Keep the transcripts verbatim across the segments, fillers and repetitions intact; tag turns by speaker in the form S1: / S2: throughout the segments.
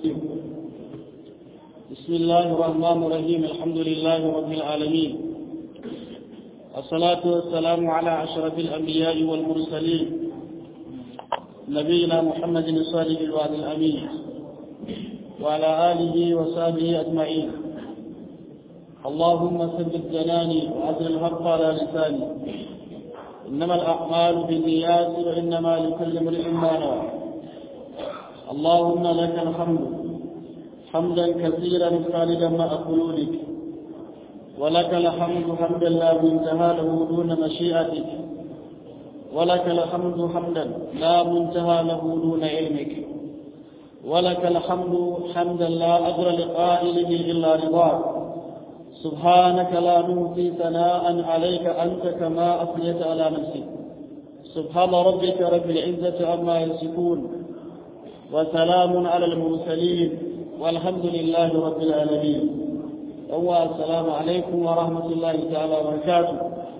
S1: بسم الله الرحمن الرحيم. الحمد لله رب العالمين، الصلاة والسلام على أشرف الأنبياء والمرسلين نبينا محمد الصادق الوعد الأمين وعلى آله وصحبه أجمعين. اللهم ثبت جناني وأجر الحق على لساني، إنما الأعمال بالنيات وإنما لكل امرئ ما نوى. اللهم لك الحمد حمدا كثيرا خالدا مع خلودك، ولك الحمد حمدا لا منتهى له دون مشيئتك، ولك الحمد حمدا لا منتهى له دون علمك، ولك الحمد حمدا لا أجر لقائله إلا رضاك. سبحانك لا نحصي ثناء عليك أنت كما أثنيت على نفسك. سبحان ربك رب العزة عما يصفون، وسلام على المرسلين، والحمد لله رب العالمين. السلام عليكم ورحمة الله تعالى وبركاته.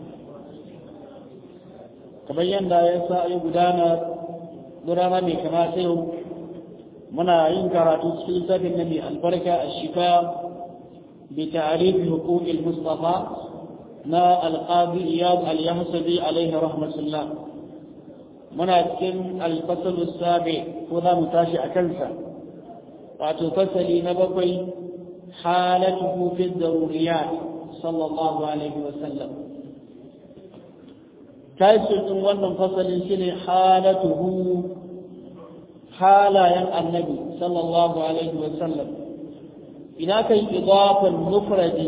S1: kamar yadda ya sa yi gudana gudana mai kamata yau muna yin karatu cikin littafin na mai albarka a shifa bi ta'arifi huquqil mustafa na alqadi iyad al-yahsabi alaihi rahmatullah. muna cikin al-fasl as-sabi ko za mu tashi a kansa, wato fasali na bakwai, halatuhu fi daruriyat sallallahu alaihi wa sallam. tashin din wannan fasalin shine halatuhu, halayen annabi sallallahu alaihi wa sallam. ina kai idafan mufradi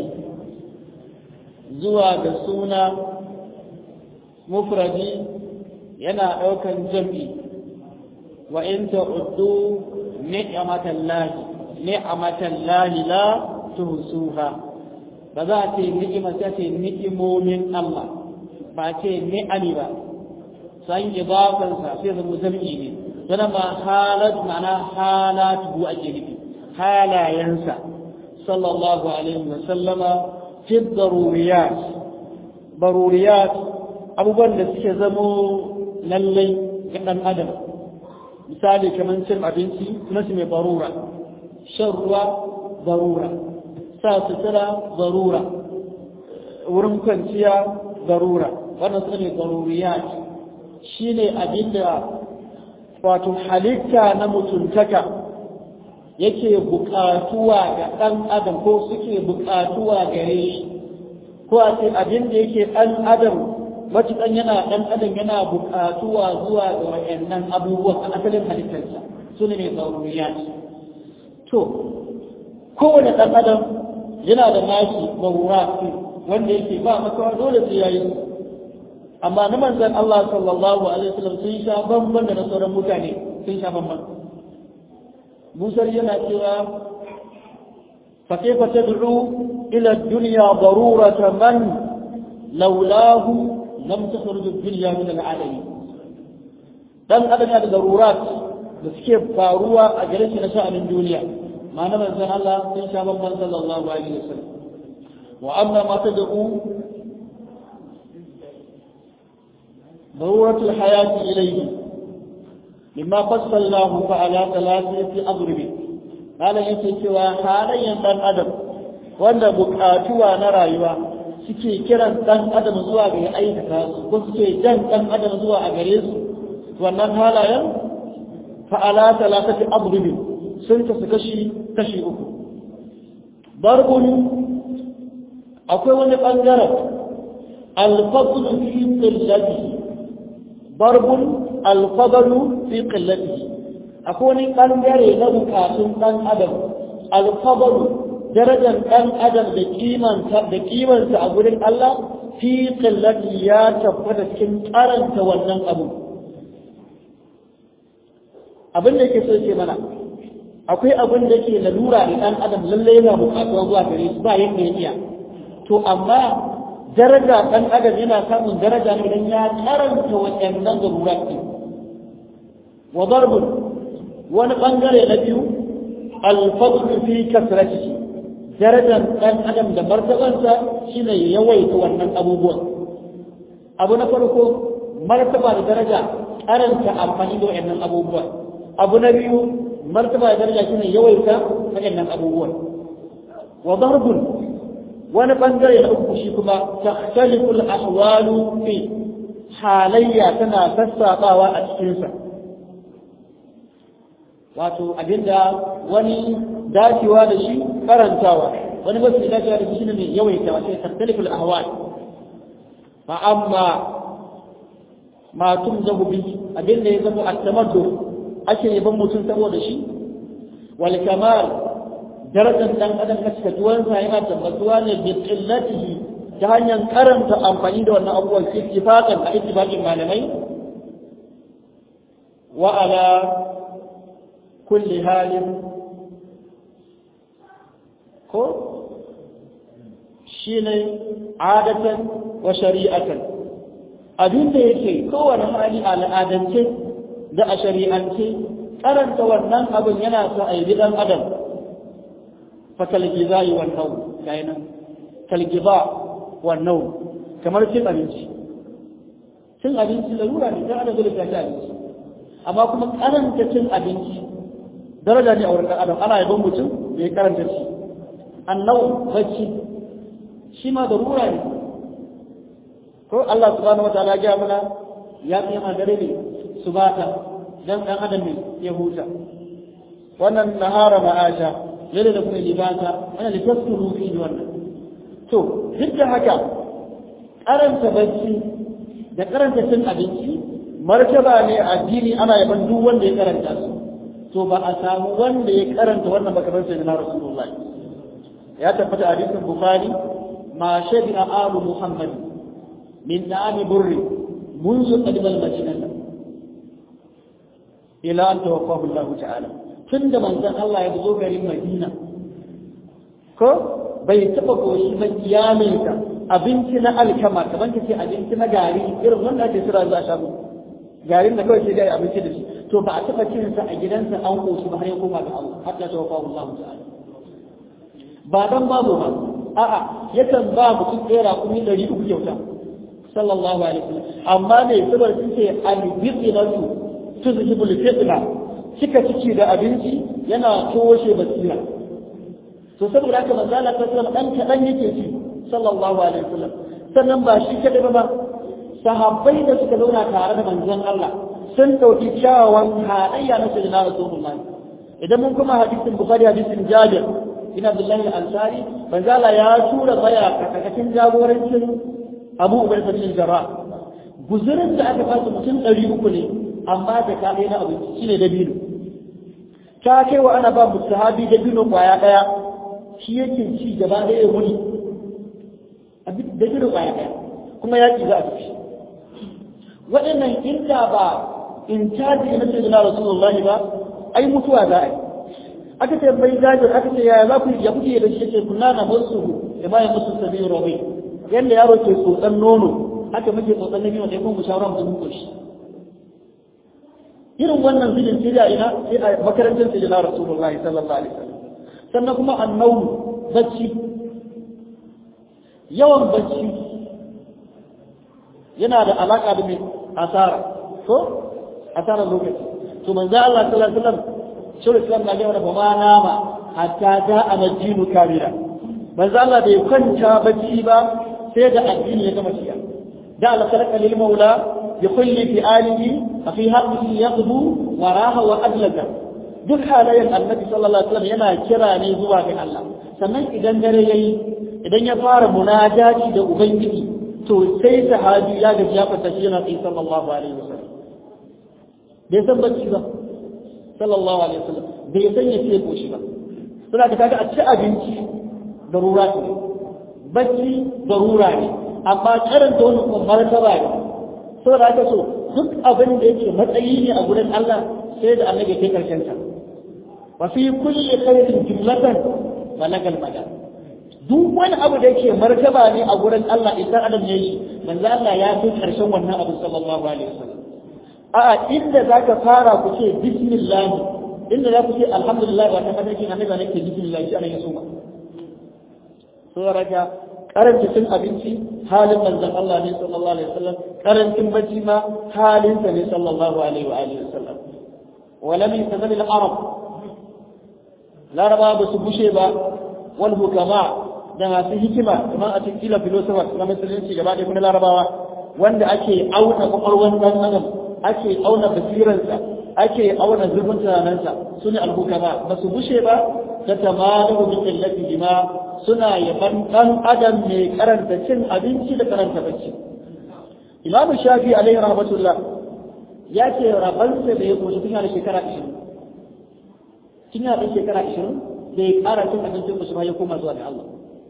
S1: zuwa ga suna mufradi yana daukan jam'i. wa in ta'uddu ni'matallahi ni'matallahi la tuhsuha. ba za ta yi ni'ima ta ce ni'imomin Allah, ba ce ni'ami ba, san idafan sa sai zama jam'i ne. sana ma halat ma'ana halatu ake nufi, halayensa sallallahu alaihi wa sallama fi daruriyat. daruriyat abubuwan da suke zamo lallai ga dan adam, misali kamar cin abinci na su mai barura, shan ruwa barura, sa sutura barura, wurin kwanciya barura. wannan su ne daruriyat. shine abinda wato halitta na mutuntaka yake buƙatuwa ga ɗan adam ko suke buƙatuwa gare shi, ko a ce abinda yake ɗan adam matuƙan yana ɗan adam yana buƙatuwa zuwa ga wayannan abubuwan a asalin halittarsa, su ne mai daruriyat. to kowane ɗan adam yana da nashi darurat wanda yake ba makawa dole sai yayi, amma na manzon Allah sallallahu alaihi wasallam sun sha bamban da sauran mutane, sun sha bamban. Musar yana cewa fa kayfa tad'u ila ad-dunya daruratan man laulahu lam takhruj ad-dunya min al-alamin. dan adam yana da darurat da suke faruwa a gare shi na sha'anin duniya, ma na manzon Allah sun sha bamban sallallahu alaihi wasallam. wa amma ma tad'u ضرورة الحياة إليه مما فصلناه فعلى ثلاثة أضرب. قال يسوع حاليا دان أدم wanda buƙatuwa na rayuwa suke kiran dan adam zuwa ga aikata su, ko suke jan dan adam zuwa a gare su, wannan halayen fa'ala talatati adrib sun kasu kashi kashi uku. darbun, akwai wani bangaren al-fadl fi qillatihi, darbun al-fadlu fi qillatihi, akwai wani bangare na bukatun dan adam, al-fadlu darajar dan adam da kimanta da kimansa a gurin Allah fi qillati ya tabbata cikin karanta wannan abu. abin da yake so yake mana, akwai abin da yake lalura da dan adam lalle yana bukatuwa zuwa gare shi ba yanda ya iya, to amma daraja dan adam yana samun daraja ne idan ya karanta waɗannan darurat din. wa darbun, wani bangare na biyu al-fadl fi kasratihi, darajar dan adam da martabansa shine ya yawaita wannan abubuwan. abu na farko martaba da daraja karanta amfani da waɗannan abubuwan. abu na biyu martaba da daraja shine yawaita waɗannan abubuwan wa darbun wani bangare na uku shi kuma takhtalifu al-ahwalu fi halayya tana sassabawa a cikin sa wato abinda wani dacewa da shi karantawa wani ba su dacewa da shi ne yawaita wato takhtalifu al-ahwal fa amma ma tumzahu bi abinda ya zama at-tamaddu ake yaban mutum saboda shi wal kamal darajar dan adam na cikatuwansa yana tabbatuwa ne bi qillatihi ta hanyar karanta amfani da wannan abubuwan ittifaqan a ittifaqin malamai wa ala kulli halin ko shine adatan wa shari'atan abin da yake kowane hali a al'adance da a shari'ance karanta wannan abin yana sa a yi dan adam fatalgizai wannan kayanan talgiza wannan kamar cin abinci cin abinci larura ne dan adam dole ya ci abinci amma kuma karanta cin abinci daraja ne a wurin adam ana yabon mutum da ya karanta shi annau bacci shi ma darura ne ko Allah subhanahu wa ta'ala ya mana ya kai ma dare ne subata dan dan adam ne ya huta wannan nahara ma'asha yadda da kuma libata ana da tasuru fi wannan to duk da haka karanta bacci da karanta cin abinci martaba ne addini ana yaban duk wanda ya karanta su to ba a samu wanda ya karanta wannan makarar sai na Rasulullahi ya tabbata a hadisin Bukhari ma shahida alu Muhammad min da'ami burri منذ قدم المدينة إلى أن توفاه الله تعالى tun da manzon Allah ya zo garin Madina ko bai taba koshi ba iyalinka abinci na alkama kaman kace abinci na gari irin wanda ake sira za a sha garin da kawai sai dai abinci da shi to ba a taba cin sa a gidansa an koshi ba har ya koma ga Allah hatta tawafahu Allah ta'ala ba dan babu ba a'a yakan ba mutum tsera kuma dari uku kyauta sallallahu alaihi wasallam amma ne saboda suke al-biqinatu tuzhibul fitna cika ciki da abinci yana toshe basira to saboda haka manzo Allah sallallahu dan kadan yake ci sallallahu alaihi wasallam sannan ba shi kada ba sahabbai da suka zauna tare da manzon Allah sun dauki kyawawan halayya na sayyidina Rasulullah idan mun kuma hadisin Bukhari hadisin Jabir bin Abdullah al-Ansari manzo Allah ya tura baya kakakatin jagorancin Abu Ubaidah bin Jarrah guzurin da aka fasa mutum ɗari uku ne amma da ka na abinci shine dabino ta kai wa ana ba mu sahabi dabino kwaya daya shi yake ci gaba da yayin wuni abin dabino kwaya daya kuma ya ci za a ci waɗannan inda ba in caji na sayyidina Rasulullah ba ai mutuwa za a yi aka ce bai jajir aka ce yaya za ku ya kuke da shi yake kunna na musu da bayan musu sabi rabi yanda yaro ke tsotsan nono haka muke tsotsan nabi wanda ya kuma shawara mu muku shi irin wannan zidin sai da ina sai a makarantar sai da Rasulullahi sallallahu alaihi wasallam sannan kuma annawm bacci yawan bacci yana da alaka da mai asara ko asara lokaci to manzo Allah sallallahu alaihi wasallam shuru islam na yawa ba ma nama hatta da amajinu kabira manzo Allah bai kwanta bacci ba sai da addini ya gama ciya da Allah saraka lil maula bi kulli fi'alihi fi hadhihi yaqdu waraha wa adlaga duk halayen annabi sallallahu alaihi wasallam yana kira ne zuwa ga Allah sannan idan dare yayi idan ya fara munajati da ubangiji to sai sahabi ya ga ya fata shi yana tsaye sallallahu alaihi wasallam bai san bacci ba sallallahu alaihi wasallam bai san ya ce ko shi ba saboda kaga a ci abinci darura ne bacci darura ne amma karanta wani kuma martaba ne saboda haka so duk abin da yake matsayi ne a gurin Allah sai da annabi kai karshen sa wa fi kulli khairin jumlatan balagal madar duk wani abu da yake martaba ne a gurin Allah idan adam ya yi manzo Allah ya kai karshen wannan abu sallallahu alaihi wasallam a'a inda zaka fara ku ce bismillah inda za ku ce alhamdulillah wa ta fadaki annabi ne ke bismillah shi anan ya soma so raka karanta cin abinci halin manzon Allah ne sallallahu alaihi wasallam karancin bacci ma halin sa ne sallallahu alaihi wa alihi wasallam ولم يتزل العرب laraba ba su bushe ba wal hukama da masu hikima kamar a cikin kila philosophers na musulunci gaba ɗaya kuma larabawa wanda ake auna kwakwalwar ɗan adam ake auna basiransa ake auna zurfin tunaninsa su ne alhukama ba su bushe ba ta tamalu bi qillati jima suna yaban ɗan adam mai karanta cin abinci da karanta bacci. Imam Shafi alaihi rahmatullah ya ce rabansa da ya koshi tun yana shekara ashirin tun yana ɗan shekara ashirin da ya ƙara cin abincin kusa ba ya koma zuwa ga Allah.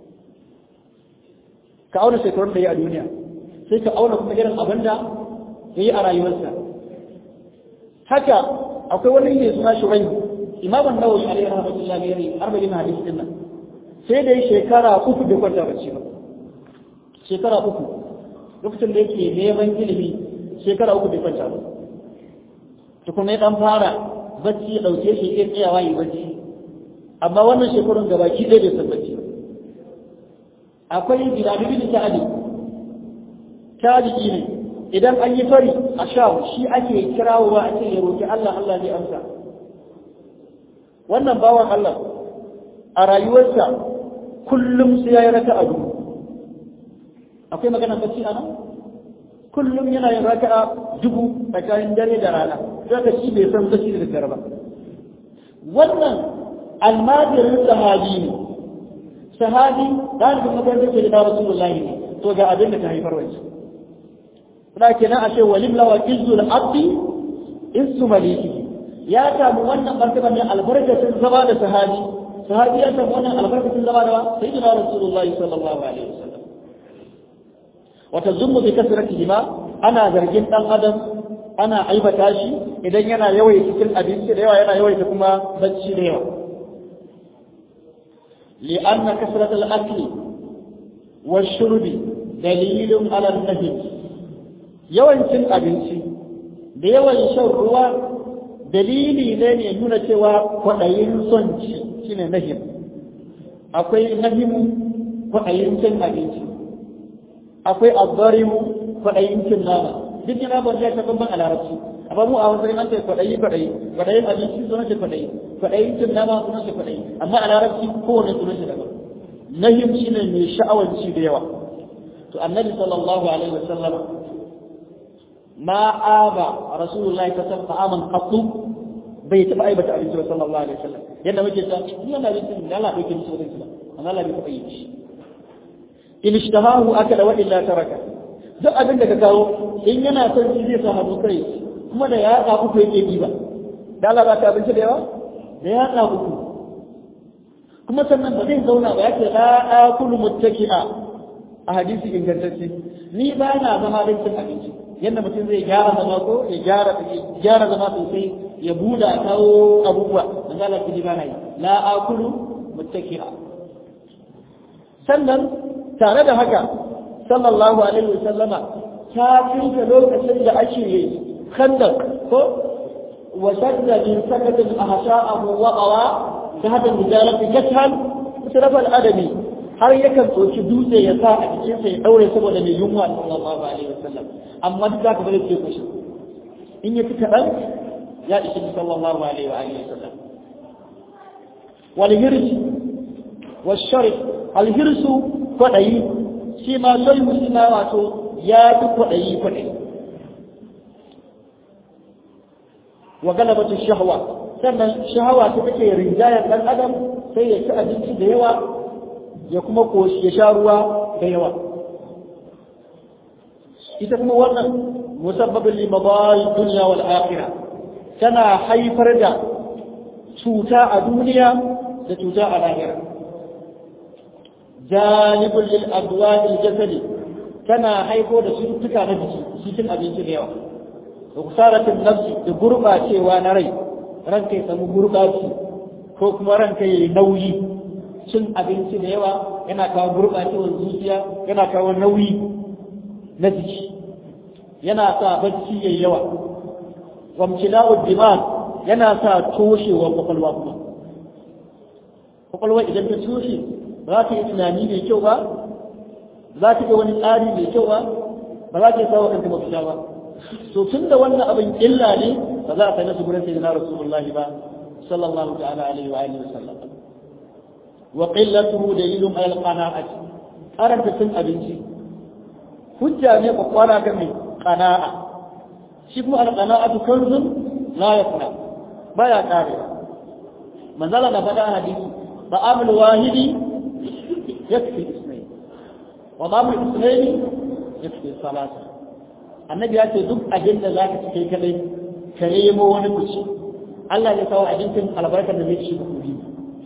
S1: Ka auna shekarun da ya a duniya sai ka auna kuma irin abin da ya yi a rayuwarsa. Haka akwai wani ne suna Shurai Imam An-Nawawi alaihi rahmatullah ne yayi arba'in hadisi din nan sai da shekara uku da kwanta bacci ba shekara uku lokacin da yake neman ilimi shekara uku da kwanta ba to kuma ya dan fara bacci ya dauke shi irin tsayawa yi bacci amma wannan shekarun gabaki ɗaya bai san bacci akwai Bilal bin Sa'd tabi'i ne idan an yi fari a sha shi ake kirawowa a ce ya roki Allah Allah zai amsa wannan bawan Allah a rayuwarsa kullum sai ya yi raka'a dubu akwai magana bacci a nan kullum yana yin raka'a dubu tsakanin dare da rana zaka shi bai san bacci da dare ba wannan almajirin sahabi ne sahabi dalibin makarantar ke da Rasulullahi ne to ga abin da ta haifar wancan لكن أشياء ولملا وإذ العبد إذ مليكه يا تام وانا مرتبا من البركة الزبادة سهادي سهادي يا تام وانا البركة الزبادة سيدنا رسول الله صلى الله عليه وسلم وتزم بكثرتهما أنا ذرجين القدم أنا عيب تاشي إذا ينا يوي كل أبين سيريوا ينا يوي تكما بتشيريوا لأن كثرة الأكل والشرب دليل على النهي yawan cin abinci da yawan shan ruwa dalili ne ne nuna cewa kwaɗayin son ci shine nahim akwai nahimu kwaɗayin cin abinci akwai azzarimu kwaɗayin cin nama duk yana ban ya taɓa ban a larabci amma mu a wasu an ce kwaɗayi kwaɗayi kwaɗayin abinci suna ce kwaɗayi kwaɗayin cin nama suna ce kwaɗayi amma a larabci kowane suna ce daban nahim shine mai sha'awanci da yawa to annabi sallallahu alaihi wasallam ما آبى رسول الله صلى الله عليه وسلم طعاما قط بيت بأي بتعبير صلى الله عليه وسلم يلا وجه لا لا بيت لا لا بيت صلى الله عليه وسلم أنا لا بيت أيش إن اشتهاه أكل وإلا تركه duk abin da ka kawo in yana son shi zai samu kai kuma da ya ka uku yake diba da Allah ba ta abinci da yawa da ya ka uku kuma sannan ba zai zauna ba yake la akulu muttaki'a a hadisi ingantacce ni ba na zama don cin abinci yadda mutum zai gyara zama ko ya gyara gyara zama sosai ya buda kawo abubuwa da zalar kiji ba na yi la akulu muttaki'a sannan tare da haka sallallahu alaihi wasallama ta kinka lokacin da ake yi khandaq ko wa shadda min sakatin ahsha'ahu wa qawa da hadan mijalati kathan mutarafal adami har yakan tsoki dutse ya sa a cikin sa ya daure saboda mai yunwa sallallahu alaihi wasallam amma duk zaka bare ce kushi in ya fita dan ya ishi sallallahu alaihi wa alihi wasallam wal hirsi wash sharif al hirsu kwadayi shi ma sai musulma wato ya fi kwadayi kwadayi wa galabatu shahwa sannan shahawa ta take rinjayar dan adam sai ya ci abinci da yawa ya kuma koshi ya sha ruwa da yawa ita kuma wannan musabbabin limabai duniya wal akhirah tana haifar da cuta a duniya da cuta a lahira janibul lil adwan al jasadi tana haifo da cututtuka na jiki cikin abinci da yawa da kusaratin nafsi da gurbacewa na rai ranka ya samu gurbaci ko kuma ranka ya nauyi cin abinci da yawa yana kawo gurɓacewar zuciya yana kawo nauyi na jiki yana sa bacci yayi yawa wamtila'ud dimag yana sa toshewar kwakwalwa kuma kwakwalwa idan ta toshe ba za ta yi tunani mai kyau ba za ta yi wani tsari mai kyau ba ba za ta yi sawa kanta mafita ba so tun da wannan abin illa ne ba za a sanya su gurin sai na rasulullahi ba sallallahu ta'ala alaihi wa alihi wasallam wa qillatuhu dalilun ala al-qana'ati karanta cin abinci hujja ne kwakwara ga mai qana'a shi kuma al-qana'atu kanzun la yafna baya karewa manzala da faɗa hadisi ta'amul wahidi yakfi ismail wa ta'amul ismail yakfi salasa annabi ya ce duk abin da zaka ci kai kadai ka nemo wani kuci Allah ya kawo abincin albarkar da zai ci ku biyu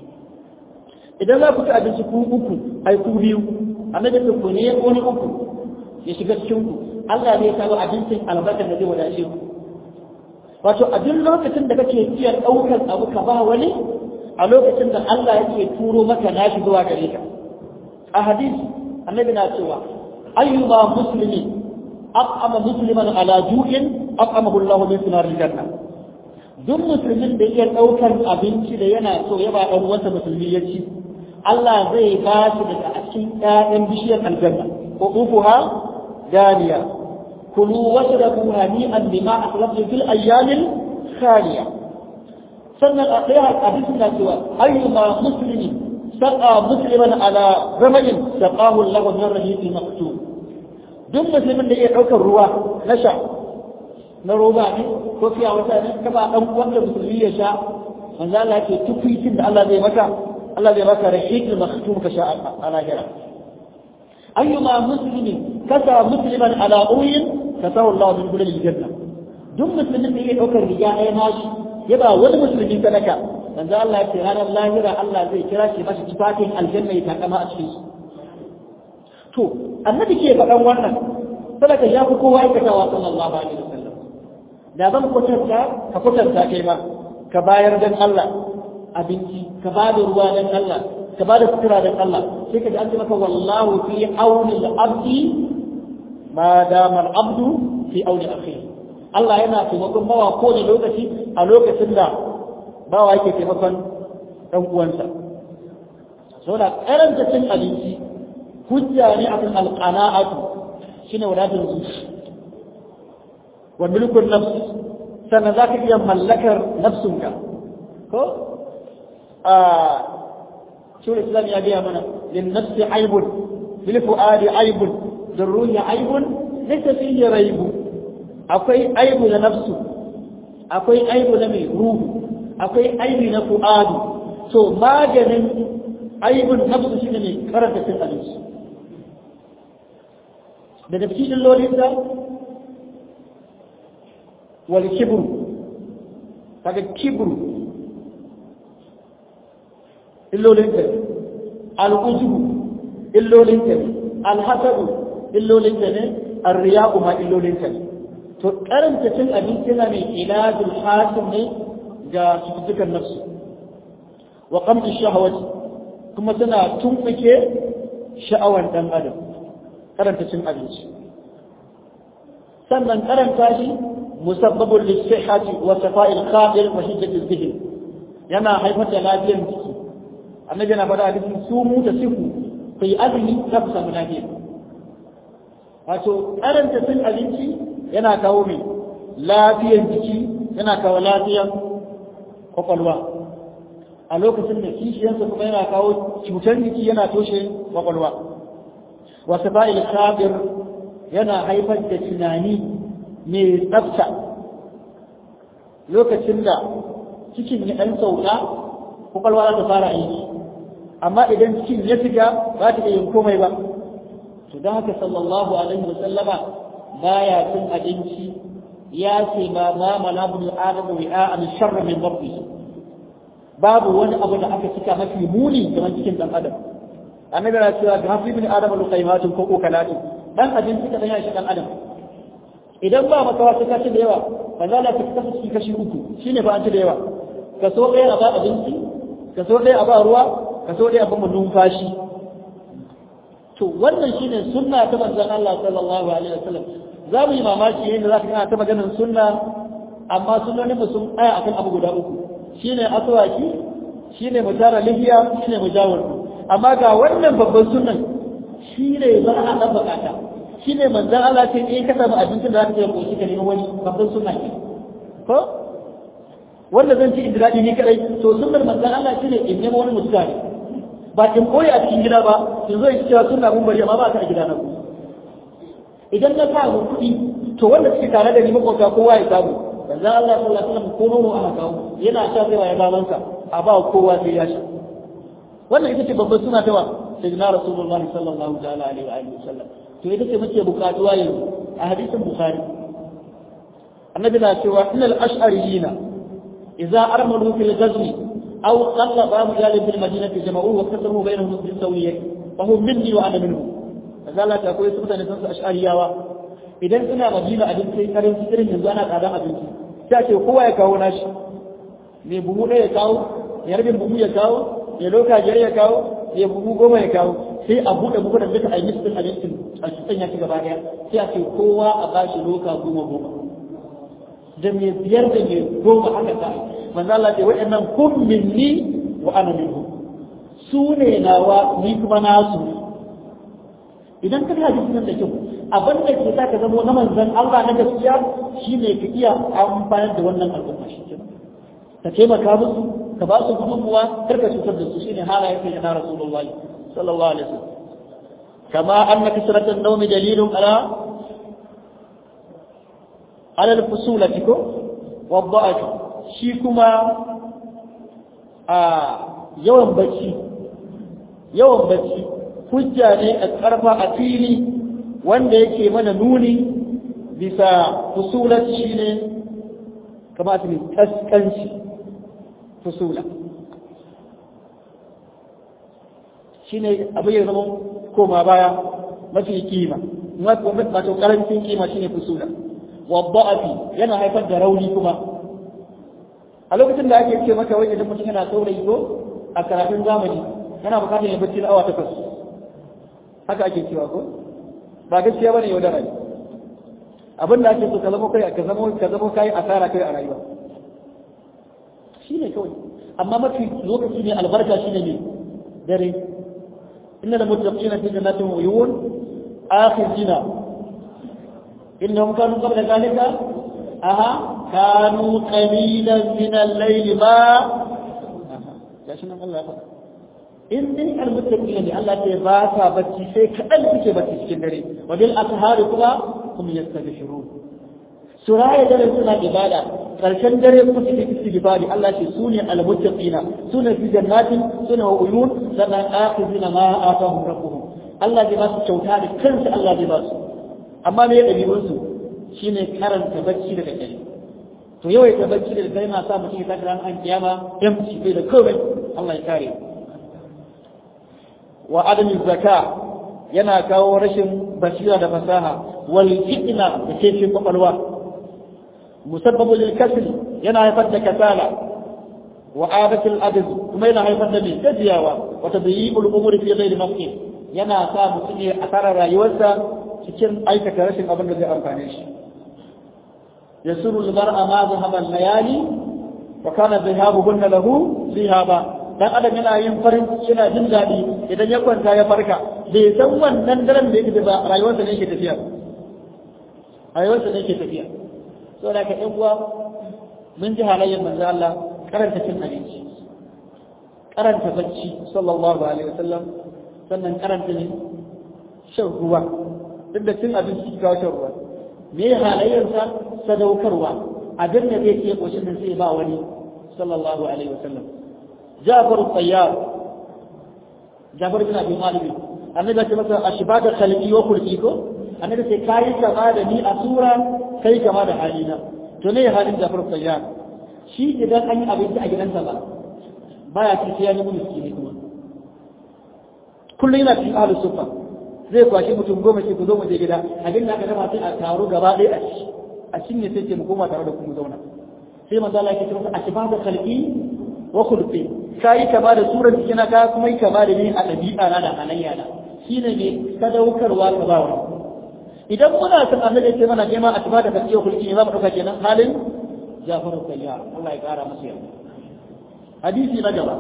S1: idan za ku ci abinci ku uku ai ku biyu annabi ya ku ne wani uku ya shiga cikin ku Allah zai kawo abincin albarkar da zai wadace ku wato a duk lokacin da kake iya daukar abu ka ba wani a lokacin da Allah yake turo maka nashi zuwa gare ka a hadisi annabi na cewa ayyuma muslimin aqama musliman ala ju'in aqamahu Allahu min sinar al-janna duk musulmin da yake daukar abinci da yana so ya ba dan uwansa musulmi ya ci Allah zai ba shi daga cikin ƴaƴan bishiyar aljanna ko ufuha daniya kulu washrabu hani'an bima aslaftum fil ayyamil khaliya sannan a ɗaya hadisin na cewa ayyuma muslimi saqa musliman ala ramayin saqahu Allahu min rahiqin maktub duk musulmin da ya daukar ruwa na sha na roba ne ko fiya wata ne ka ba dan wanda musulmi ya sha manzo Allah yake tukuitin da Allah zai maka Allah zai maka rahiqul makhtum ka sha a lahira ayyuma muslimin kasa musliman ala uyin kasahu Allah min kulli janna duk musulmin da ya daukar riga ai nashi ya ba wani musulmi sadaka manzo Allah ya ce ranar lahira Allah zai kira shi masa tufatin aljanna ya takama a cikin to annabi ke faɗan wannan sadaka ya fi kowa aikatawa sallallahu alaihi wasallam da zan kwatanta ka kwatanta kai ma ka bayar dan Allah abinci ka ba da ruwa dan Allah ka ba da sutura dan Allah sai ka ji an ce maka wallahu fi auni al-abdi ma dama al-abdu fi auni akhihi Allah yana taimakon bawa ko ne lokaci a lokacin da bawa yake taimakon dan uwansa saboda karanta cin abinci hujja ne akan al-qana'atu shine wadatar zuci wa milkun nafs sannan zaka iya mallakar nafsunka ko a shura islam ya gaya mana lin nafsi aibun bil fuadi aibun darruhi aibun laysa fihi raibu akwai aibu na nafsu akwai aibu na mai ruhu akwai aibu na fuadi to maganin aibun nafsu shine ne karanta cin abinci daga cikin lolinsa wal kibru kaga kibru illolinsa al-ujubu illolinsa al-hasabu illolinsa ne ar-riya'u ma illolinsa ne to karanta cin abinci yana mai ilajul hasim ne ga cututtukan nafsu wa qamtu shahawati kuma tana tumbuke sha'awan dan adam karanta cin abinci sannan karanta shi musabbabul lisihhati wa safa'il khadir wa hiddatil dhihn yana haifar da lafiyar jiki annabi na faɗa hadisin sumu da sihu ku yi azumi za ku samu lafiya wato karanta cin abinci yana kawo mai lafiyar jiki yana kawo lafiyar kwakwalwa a lokacin da kishiyarsa kuma yana kawo cutar jiki yana toshe kwakwalwa wasu ba'il kafir yana haifar da tunani mai tsafta lokacin da cikin ya ɗan sauka kwakwalwa za ta fara aiki amma idan cikin ya shiga ba ta yin komai ba to don haka sallallahu alaihi wa sallama baya cin abinci ya ce ma ma manabul adam wi'a an sharra min rabbi babu wani abu da aka cika mafi muni kamar cikin dan adam annabi ya ce ga hafi ibn adam al-qaymatun ko kokalatin dan abinci da ya shi dan adam idan ba maka wasu kashi da yawa fa za ka kasa cikin kashi uku shine ba an ci da yawa kaso ɗaya a ba abinci kaso ɗaya a ba ruwa kaso ɗaya a ba numfashi to wannan shine sunna ta manzon Allah sallallahu alaihi wasallam za mu yi mamaki yayin da za ka kana ta maganar sunna amma sunnonin mu sun tsaya akan abu guda uku shine aswaki shine mujara lihiya shine mujawar amma ga wannan babban sunnan shine za a dan bukata shine manzon Allah ce in ka samu abincin da zaka je ko shi ka nemi wani babban sunna ne ko wanda zan ci in daɗi ni kadai to sunnar manzon Allah shine in nemo wani mutane ba in koyi a cikin gida ba in zo in cewa sunna mun bari amma ba ta a gida na ku idan na samu kuɗi to wanda suke tare da ni makwabta kowa ya samu manzon Allah sallallahu alaihi wasallam ko nono ana kawo yana sha sai ya babansa a ba kowa sai ya sha wannan ita ce babban suna ta wa sayyidina rasulullahi sallallahu ta'ala alaihi wa alihi wasallam to ita ce muke bukatuwa yanzu a hadisin bukhari annabi na cewa innal ash'ariyina idza armalu fil ghazwi aw qalla ba'd jalib bil madinati jama'u wa kasaru bainahum bil sawiyyah fa hum minni wa ana minhum kazalla ta koyi su mutane sun su ash'ariyawa idan suna madina abinci karin irin yanzu ana tsadan abinci sai ce kowa ya kawo nashi me buhu ɗaya ya kawo ya rabin buhu ya kawo ya loka biyar ya kawo ya buhu goma ya kawo sai a buɗe buhu da duka a yi mistin abincin a cikin ya ci gaba ɗaya sai a ce kowa a bashi loka goma goma da mai biyar da mai goma haka ta manzo Allah ce waɗannan kun minni wa ana minhu su ne nawa ni kuma nasu idan ka haji sunan da kyau abin da ke sa ka zama na manzon Allah na gaskiya shine ka iya amfani da wannan al'umma shi ka taimaka musu ka ba su gudunmuwa kar ka cutar da su shine halayen kai na Rasulullahi sallallahu alaihi wasallam kama anna kasratan nawmi dalilun ala ala al-fusulati ko wa dha'af shi kuma a yawan bacci yawan bacci hujja ne a karfa a fili wanda yake mana nuni bisa fusulati shine kama su kaskanci fusula shine abu ya zama koma baya mafi kima wato karancin kima shine fusula wadda'afi yana haifar da rauni kuma a lokacin da ake ce maka wai idan mutum yana saurayi ko a karatun zamani yana bukatar ya bacci na awa takwas haka ake cewa ko ba gaskiya bane yau da rai abin da ake so ka zama kai ka zama ka zama kai asara kai a rayuwa shine kawai amma mafi lokaci ne albarka shine ne dare inna lil muttaqina fi jannatin wa uyun akhirina innahum kanu qabla dhalika aha kanu qalilan min al-layl ma gashi nan Allah ya faɗa in din al-muttaqina ne Allah ya ba sa bacci sai kadan suke bacci cikin dare wa bil ashari kuma hum yastaghfirun suraya dare suna ibada karshen dare kuma suke istighfari Allah ce sune al-muttaqina sune fi jannatin sune wa uyun sannan akhizina ma atahum rabbuhum Allah zai ba su kyauta da kansa Allah zai ba su amma me ya dabi'un su shine karanta bacci daga dare to yawai ta bacci daga dare na sa mutum ya tashi ran an kiyama yamci bai da komai Allah ya kare wa adamin zakka yana kawo rashin basira da fasaha wal fitna da kefin kwakwalwa musabbabu lil kasl yana haifar da kasala wa adatul adz kuma yana haifar da mai gajiyawa wa tadyi'ul umuri fi ghairi mawqi yana sa mutum ya asara rayuwarsa cikin aikata rashin abin da zai amfane shi yasuru al-mar'a ma dhahaba al-layali wa kana dhahabuhunna lahu dhihaba dan adam yana yin farin yana jin dadi idan ya kwanta ya farka bai san wannan daren da yake ba rayuwarsa ne yake tafiya rayuwarsa ne yake tafiya so da ka ɗan uwa mun ji halayyar manzo Allah karanta cin abinci karanta bacci sallallahu alaihi wasallam sannan karanta ne shan ruwa duk da cin abinci ga shan ruwa me halayyarsa sadaukarwa abin da zai iya koshin da sai ba wani sallallahu alaihi wasallam Jafar al-Tayyar Jafar bin Abi Talib annabi ya ce masa ashbada khalqi wa khulqi ko annabi sai kai kama da ni a sura kai kama da halina to ne halin Jafar al-Tayyar shi idan an yi abinci a gidansa ba baya ci sai ya nemi miskini kuma kullum yana cikin ahlus sufa zai kwashi mutum goma ce ku zo mu je gida abin da aka gama sai a taro gaba ɗaya a ci a cinye sai ce mu koma tare da ku mu zauna sai manzo Allah ya ce masa ashbada khalqi wa khulqi kai kama da surar jikina ka kuma yi kama da ni a dabi'a na da halayya na shine ne sadaukarwa ka ba wani idan muna san annabi ya ce mana nema ashbada khalqi wa khulqi ne za mu dauka kenan halin Jafar al-Tayyar Allah ya kara masa yarda hadisi na gaba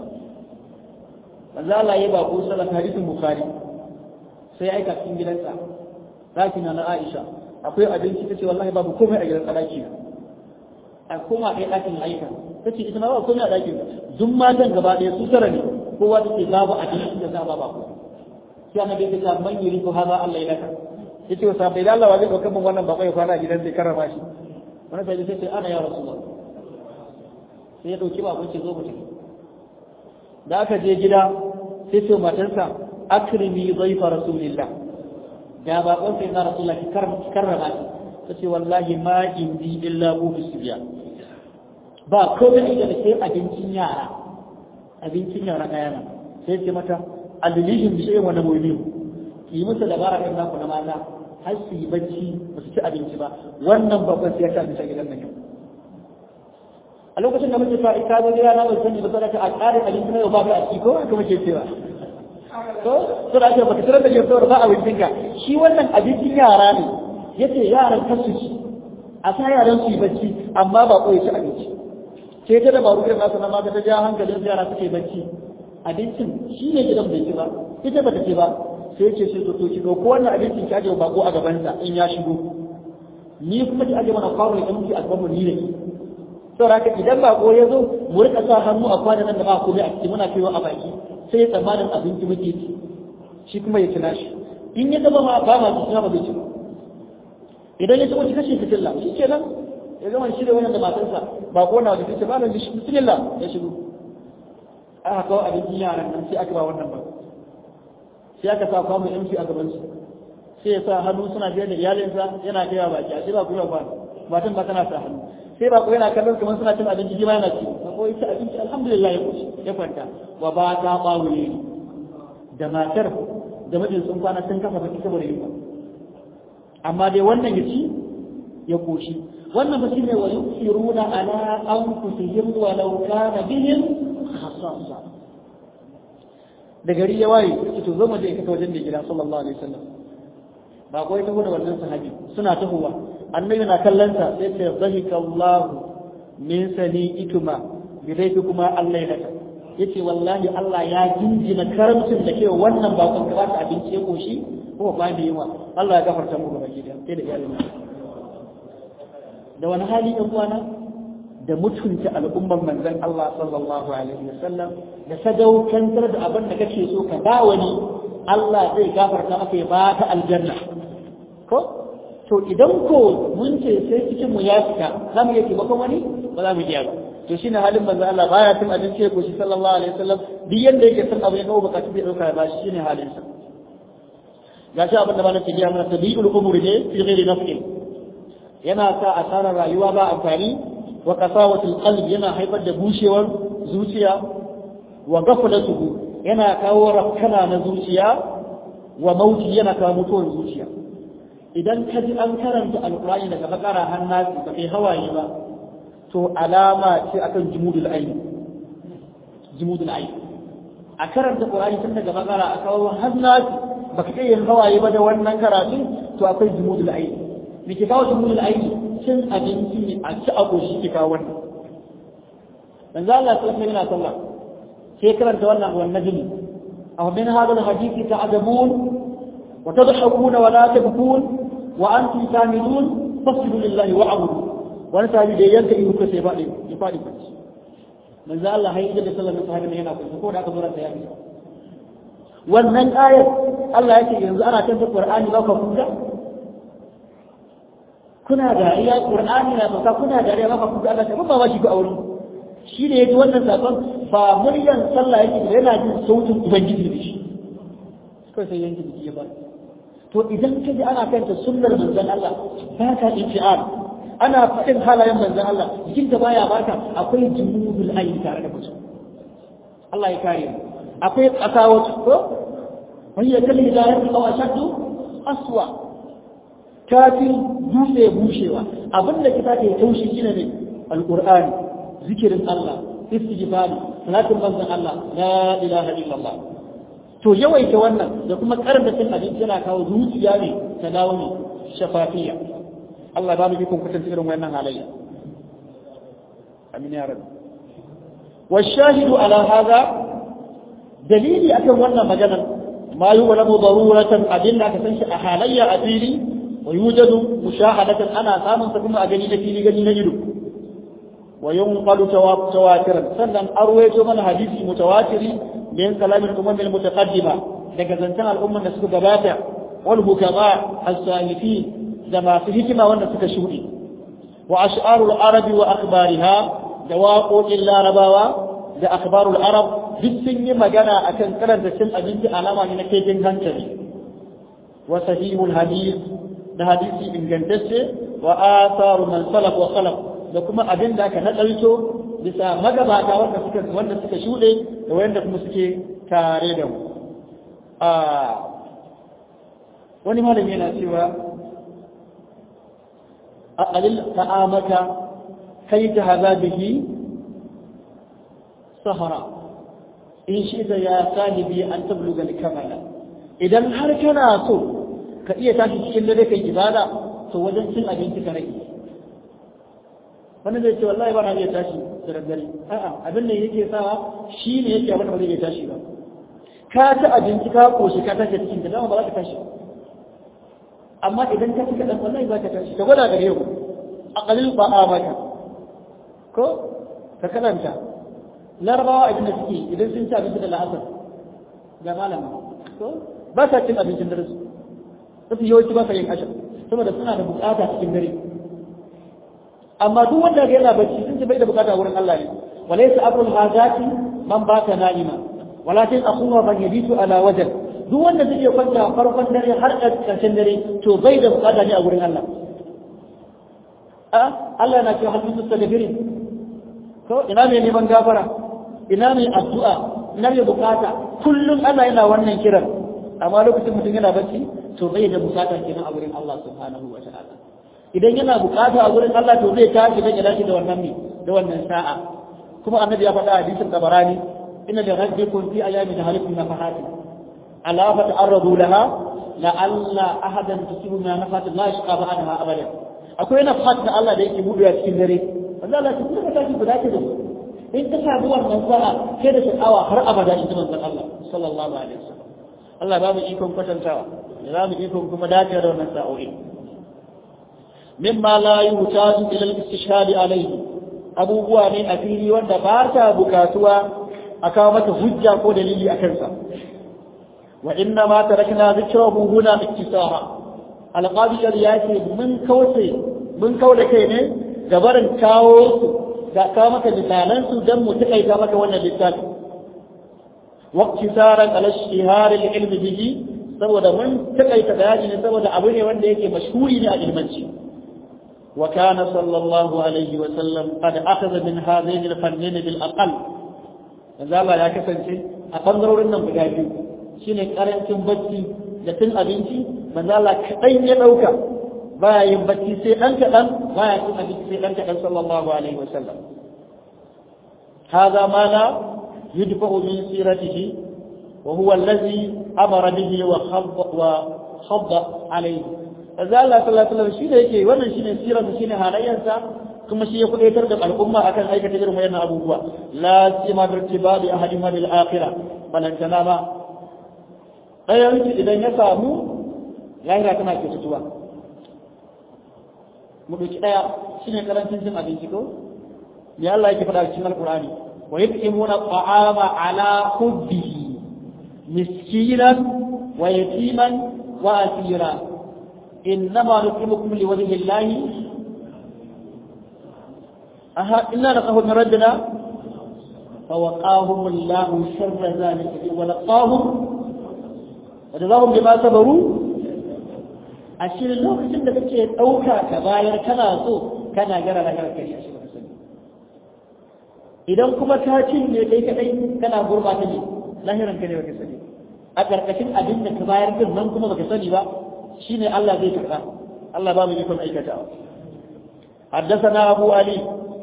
S1: manzo Allah ya ba ku sallallahu hadisin Bukhari sai aika cikin gidansa ɗakin na Aisha akwai abinci tace wallahi babu komai a gidan ɗaki a koma kai ɗakin aika ta ce ita ma ba komai a ɗakin ba duk matan gaba ɗaya su tara ne kowa ta ce babu abinci da za ba ba ko sai annabi ya ce man yuri ko haza Allah ya laka yace wa sahabbai da Allah wa zai ɗauka min wannan bakwai kwana gidan zai karrama shi wannan sai sai ana ya rasulullah sai ya ɗauki ba ce zo mutum da aka je gida sai sai matarsa akrimi dhaifa rasulillah da baƙon sai na rasulullah ki karrama shi ta ce wallahi ma indi illa bufi sibiya ba komai da sai abincin yara abincin yara kayana sai ce mata alilihim bi shay'in wa namuhim yi musu dabara kan naku na mata har su yi bacci ba su ci abinci ba wannan babban sai ya ta bisa gidan nan a lokacin da muke fa ita zo gida na ban sani ba sai ka a ƙarin abinci na yau ba a ciki ko kuma ke cewa ko sai da ake baka tarar da ke tsawar ba abincin ka shi wannan abincin yara ne yace yaran kasu ci a sa yaran su yi bacci amma ba ko ya ci abinci sai ta da baru irin nasa na mata ta ja hankalin yara suke bacci abincin shi ne gidan bai ci ba ita ba ta ci ba sai ce sai to to ki dauko wannan abincin ki aje bako a gaban sa in ya shigo ni kuma ki aje mana kwano da muke a gaban mu ni da ki saboda haka idan bako ya zo mu rika sa hannu a kwanan nan da ba komai a ciki muna kaiwa a baki sai tsammanin abinci muke ci shi kuma ya tuna shi in ya zama ma ba ma su ba zai ci idan ya ci kashe fitilla shi kenan ya zama shi da wannan da matarsa ba ko na wajen ba nan bismillah ya shigo aka kawo abincin yaran nan sai aka ba wannan ba sai aka sa kwamu yanki a gaban su sai ya sa hannu suna biyar da iyalinsa yana kaiwa baki a sai ba ku yau ba matan ba tana sa hannu sai ba ku yana kallon kamar suna cin abinci ji ma yana ci ba ko ita abinci alhamdulillah ya kuci ya kwanta wa ba ta bawule da matar da mijin sun kwana sun kafa baki saboda yunwa amma dai wannan ya ci ya koshi wannan ba shine wa yusiruna ala anfusihim walau kana bihim khasasa da gari ya waye to zo mu je ka wajen da gida sallallahu alaihi wasallam ba ko ita da wannan sahabi suna tahowa annabi na kallon sa sai ce zahika Allah min sani'ikuma bidaikuma Allah ya yace wallahi Allah ya jinjina karamcin da ke wannan bakon ka ba ta abinci ya koshi ko ba da yawa Allah ya gafarta muku baki da sai da iyalin da wani hali ɗan uwana da mutunta al'ummar manzon Allah sallallahu alaihi wasallam da sadaukantar da abin da kake so ka ba wani Allah zai gafarta maka ya ba ta aljanna ko to idan ko mun ce sai cikin mu ya fita za mu yi taimakon wani ba za mu iya ba to shine halin manzon Allah baya tun abinci ko shi sallallahu alaihi wasallam duk yanda yake san abu ya kawo bukatu bai dauka ba shi shine halin sa gashi abin da bana tafiya mana tabi'ul umuri ne fi ghairi nafsin yana sa asarar rayuwa ba amfani wa qasawatul qalb yana haifar da bushewar zuciya wa ghaflatuhu yana kawo rafkana na zuciya wa mauti yana kawo mutuwar zuciya idan ka ji an karanta alqur'ani daga bakara har nasi ba kai hawaye ba to alama ce akan jumudul ayn jumudul ayn a karanta qur'ani tun daga bakara a kawo har nasi baka kai yin hawaye ba da wannan karatu to akwai jumudul ayn me ke kawo jumudul ayn cin abinci ne a ci a goshi ke kawo wannan manzo Allah sallallahu alaihi wasallam sai karanta wannan wannan jini aw min hadha alhadith ta'adabun wa tadhakun wa la tabkun wa antum tamidun fasjudu lillahi wa'budu wani sahabi da yanka ido ko sai fadi ya fadi kanci manzo Allah hayy da sallallahu alaihi wasallam yana kuma ko da aka zura da yaki wannan ayat Allah yake yanzu ana tantance Qur'ani ba ka kuka kuna da iya Qur'ani na ba kuna da iya ba ka kuka Allah ta ba ba shi ku auren shi ne yaji wannan sakon ba muryan sallah yake da yana jin sautin ubangiji da shi kai sai yanki biki ya ba to idan ka ji ana kanta sunnar manzon Allah ba ka inti'al ana faɗin halayen manzon Allah jikin da baya baka akwai jumudul ayn tare da mutum Allah ya kare mu akwai kasawatu ko wani ya kalli da yake awa shaddu aswa kafin dutse bushewa abinda kita ke taushi shine ne alqur'ani zikirin Allah istighfari salatin manzon Allah la ilaha illallah to yawaita wannan da kuma karanta cin abinci yana kawo zuciya ne ta dawo ne shafafiya Allah ba mu bi kun kwatanta irin wannan halayya amin ya rabbi والشاهد على هذا دليل أكن ولا مجانا ما يعلم ضرورة أدلة كسنش أحالية أديري ويوجد مشاهدة أنا سامن تكون أجني لكي لجني نجد wa yunqalu tawatiran sannan arwayo mana hadisi mutawatiri min kalamin umam al mutaqaddima daga zantan al'umman da suka gabata wal hukama as-salifin da masu hikima wanda suka shudi wa ash'arul arabi wa akhbariha da waƙoƙin larabawa da akhbarul arab duk sun yi magana akan karanta cin abinci alama ne na kejin hankali wa sahihul hadith da hadisi ingantacce wa atharu man salaf wa khalaf da kuma abin da aka nakalto bisa magabata wanda suka wanda suka shude da wanda kuma suke tare da mu a wani malami yana cewa aqalil ta'amaka kai ta haza bihi sahara in shi da ya sahibi an tabluga al-kamala idan har kana so ka iya tashi cikin dare kai ibada to wajen cin abinci ka rage wani zai ce wallahi ba na iya tashi da daddare a'a abin da yake sawa shi ne yake abin da ba zai iya tashi ba ka ci abinci ka koshi ka tashi cikin dare ba za ka tashi amma idan ka ci kaɗan wallahi za ka tashi ka gwada gare ku a ƙalil ba a maka ko ka karanta larabawa abin da suke idan sun ci abinci da la'asar ga malama ko ba sa cin abincin dare su mafi yawanci ba sa yin ashar saboda suna da bukata cikin dare amma duk wanda ga yana bacci sun ce bai da bukata wurin Allah ne walaysa abul hajati man bata na'ima walakin aquwa man yabitu ala wajh duk wanda zai kwanta farkon dare har ƙarshen dare to bai da bukata ne a wurin Allah a Allah na ce hal mustaghfirin ko ina mai neman gafara ina mai addu'a ina mai bukata kullum Allah yana wannan kiran amma lokacin mutum yana bacci to bai da bukata kenan a wurin Allah subhanahu wa ta'ala idan yana bukata a wurin Allah to zai tashi da ilashi da wannan ne da wannan sa'a kuma annabi ya faɗa a hadisin Tabarani inna li rabbikum fi ayamin halikum nafahati ala fa ta'arradu laha la'alla ahadan tusibu min nafahati la yashqa ba'daha abada akwai nafhat da Allah da yake buɗe cikin dare wanda Allah ya kuma tashi guda ce da in ka samu wannan sa'a sai da sha'awa har abada in ji manzon Allah sallallahu alaihi wasallam Allah ba mu ikon kwatantawa da za mu ikon kuma dace da wannan sa'o'i mimma la yuhtaju ila al-istishhad alayhi abubuwa ne a fili wanda ba ta bukatuwa a kawo mata hujja ko dalili a kansa wa inna ma tarakna dhikrahu huna iktisara al-qadiyar yake mun kauce mun kaula kai ne gabarin kawo su ga kawo maka misalan su dan mu takaita maka wannan littafi waqtisaran ala ishihar al-ilm bihi saboda mun takaita bayani ne saboda abu ne wanda yake mashhuri ne a ilmanci wa kana sallallahu alaihi wa sallam qad akhadha min hadhihi al-fannin bil aqall Allah ya kasance a bangarorin nan guda biyu shine karancin bacci da tun abinci manzo Allah kadan ya dauka baya yin bacci sai dan kadan baya cin abinci sai dan kadan sallallahu alaihi wa sallam hada ma la yudfa'u min siratihi wa huwa alladhi amara bihi wa khadda wa khadda alayhi manzo Allah sallallahu alaihi wa sallam shine yake wannan shine sirarsa shine halayyarsa kuma shi ya kudaitar da al'umma akan aikata irin wayannan abubuwa la sima birtibabi ahadin bil akhirah balantana ba ɗayan idan ya samu lahira tana ke tutuwa mu ɗauki ɗaya shi ne karancin cin abinci ko ya Allah yake faɗa cikin alƙur'ani wa yut'imuna ta'ama ala hubbihi miskinan wa yatiman wa asira innama nut'imukum liwajhi llahi aha inna naqahu min rabbina fawaqahum Allahu sharra dhalika wa laqahum wadazahum bima sabaru a cikin lokacin da kake dauka ka bayar kana so kana gara da garka shi shi sani idan kuma ka cinye kai kadai kana gurbata ne lahiran ka ne baka sani a karkashin abin da ka bayar din nan kuma baka sani ba shine Allah zai karba Allah ba mu yi kuma aikatawa حدثنا أبو علي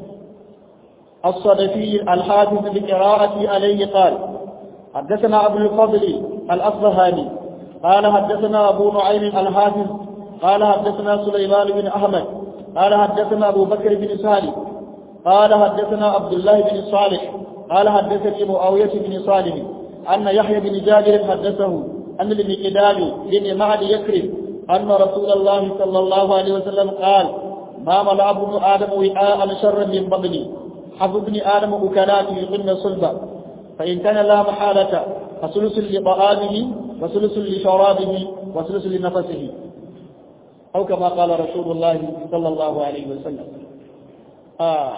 S1: الصدفي الحافظ بقراءة عليه قال حدثنا أبو الفضل الأصبهاني قال حدثنا أبو نعيم الحافظ قال حدثنا سليمان بن أحمد قال حدثنا أبو بكر بن صالح قال حدثنا عبد الله بن صالح قال حدثني معاوية بن صالح أن يحيى بن جابر حدثه أن المقداد بن معد يكرم أن رسول الله صلى الله عليه وسلم قال ما ملأ ابن آدم وعاء شرا من بطني حظ ابن آدم أكلات يقن صلبا فإن كان لا محالة فثلث لطعامه وثلث لشرابه وثلث لنفسه أو كما قال رسول الله صلى الله عليه وسلم. آه.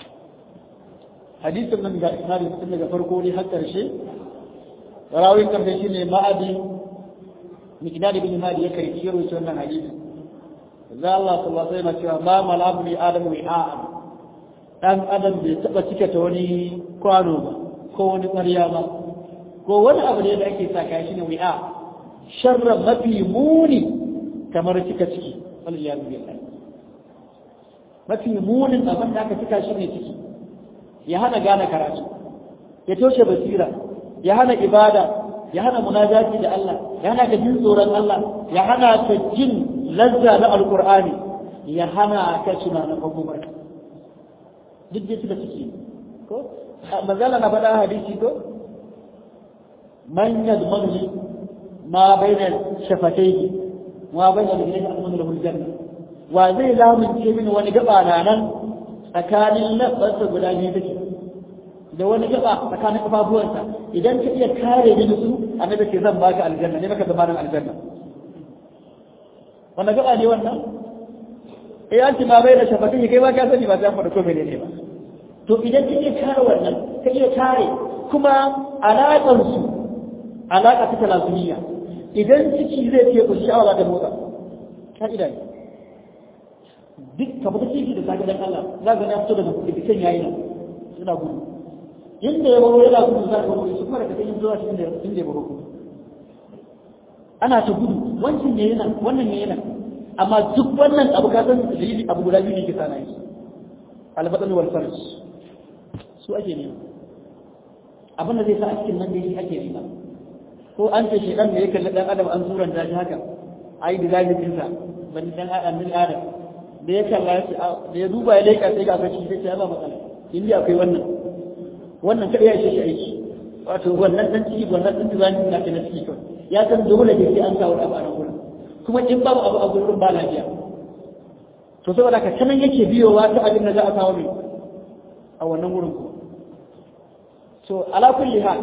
S1: حديث من إسناد مسلم فرقوني حتى الشيء راوي كم بشيء ما أدري مقدار بن مالي يكري يروي سنة حديث ذا الله صلى الله عليه وسلم ما ملأ ابن آدم وعاء ɗan adam bai taɓa cika ta wani kwano ba ko wani ƙwarya ba ko wani abu ne da ake saka shi ne wi'a sharra mafi muni kamar cika ciki waliyazu billahi mafi munin abin da aka cika shi ne ciki ya hana gane karatu ya toshe basira ya hana ibada ya hana munajati da Allah ya hana ka jin tsoron Allah ya hana ka jin lazza na alqur'ani ya hana ka tunanin hukumar duk da suka ciki ko manzala na faɗa hadisi ko man yadmanu ma baina shafatayhi wa baina rijlihi amanu lahu aljanna wa zai lamunce mini wani gaba na nan tsakanin lafarsa guda biyu take da wani gaba tsakanin kafafuwansa idan ka iya kare mini su annabi ce zan baka aljanna ne maka zamanin aljanna wannan gaba ne wannan eh an ci ma baina shafatayhi kai ba ka sani ba sai mu da ko menene ba to idan kake kare wannan ka iya kare kuma alaƙar su alaƙa ta talazuniya idan ciki zai ce ku sha'awa da motsa ka ida ne duk ka fita ciki da sakadan Allah za ka na fito da bikin yayi nan suna gudu inda ya baro yana gudu za ka gudu su kuma da kake zuwa cikin da inda ya baro ana ta gudu wancan ne yana wannan ne yana amma duk wannan abu ka san dalili abu guda biyu ne ke sana yi al-badan wal farj su ake nema abin da zai sa a cikin nan dai ake nema ko an ce shedan ne ya kalli dan adam an suran da shi haka ai design din sa ban dan adam din adam da ya kalla shi da ya duba ya leka sai ga kashi sai ya ba matsala inda akwai wannan wannan kada ya shi aiki wato wannan dan ciki wannan dan design din nake na ciki to ya san dole da sai an kawo abu a nan gurin kuma in babu abu a gurin ba lafiya to saboda ka sanan yake biyowa ta abin da za a kawo mai a wannan gurin ku to ala kulli hal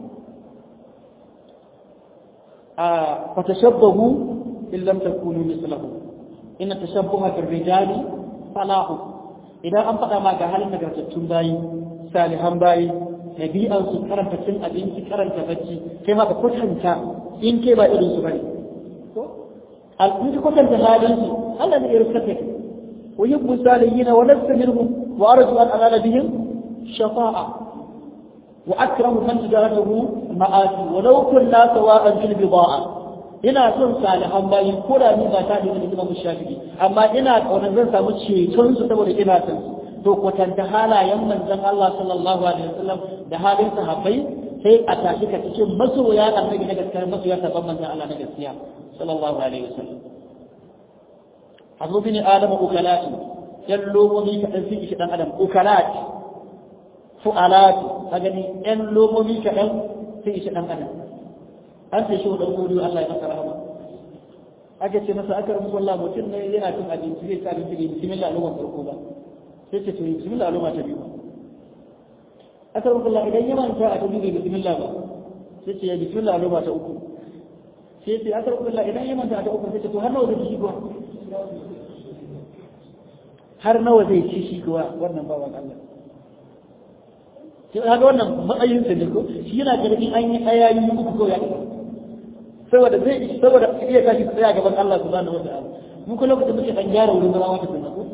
S1: a fatashabbahu in lam takunu mislahu inna tashabbuha bir rijali falahu idan an faɗa ma ga halin nagartattun bayi salihan bayi tabi'an su karanta cin abinci karanta bacci kai ma ka kwatanta in kai ba irin su bane ko al in ka kwatanta halin su Allah ne ya rubuta wa yubbu salihina wa nafsu minhum wa arju an anala bihim shafa'a وأكرم من تجارته مآتي ولو كنا سواء في البضاعة ina son salihan bayi ko da ni ba ta da Imam Shafi'i amma ina kaunar zan samu ceton su saboda ina son to kwatanta halayen manzon Allah sallallahu alaihi wasallam da halin sahabbai sai a tashi ka cikin masoya annabi na gaskiya masoya sabon manzon Allah na gaskiya sallallahu alaihi wasallam hazu bin adam ukalat yallo mu ka dan fi dan adam ukalat fu'alatu a gani ɗan lomomi kaɗan sai ishe ɗan adam an sai shi wa ɗan godiyo Allah ya masa rahama aka ce masa aka rubuta Allah mutum ne yana cin abinci zai sa abinci da bismillah al'umma farko ba sai ce to bismillah al'umma ta biyu aka rubuta Allah idan ya manta a ta biyu da bismillah ba sai ce ya bismillah al'umma ta uku sai ce aka rubuta Allah idan ya manta a ta uku sai ce to har nawa zai ci kuwa har nawa zai ci shi kuwa wannan bawan Allah sai ga wannan matsayin sa ne ko shi yana ganin an yi ayayi uku ko ya saboda zai saboda iya kashi tsaya gaban Allah subhanahu wataala mun ko lokacin muke dan gyara wurin zama wata sunna ko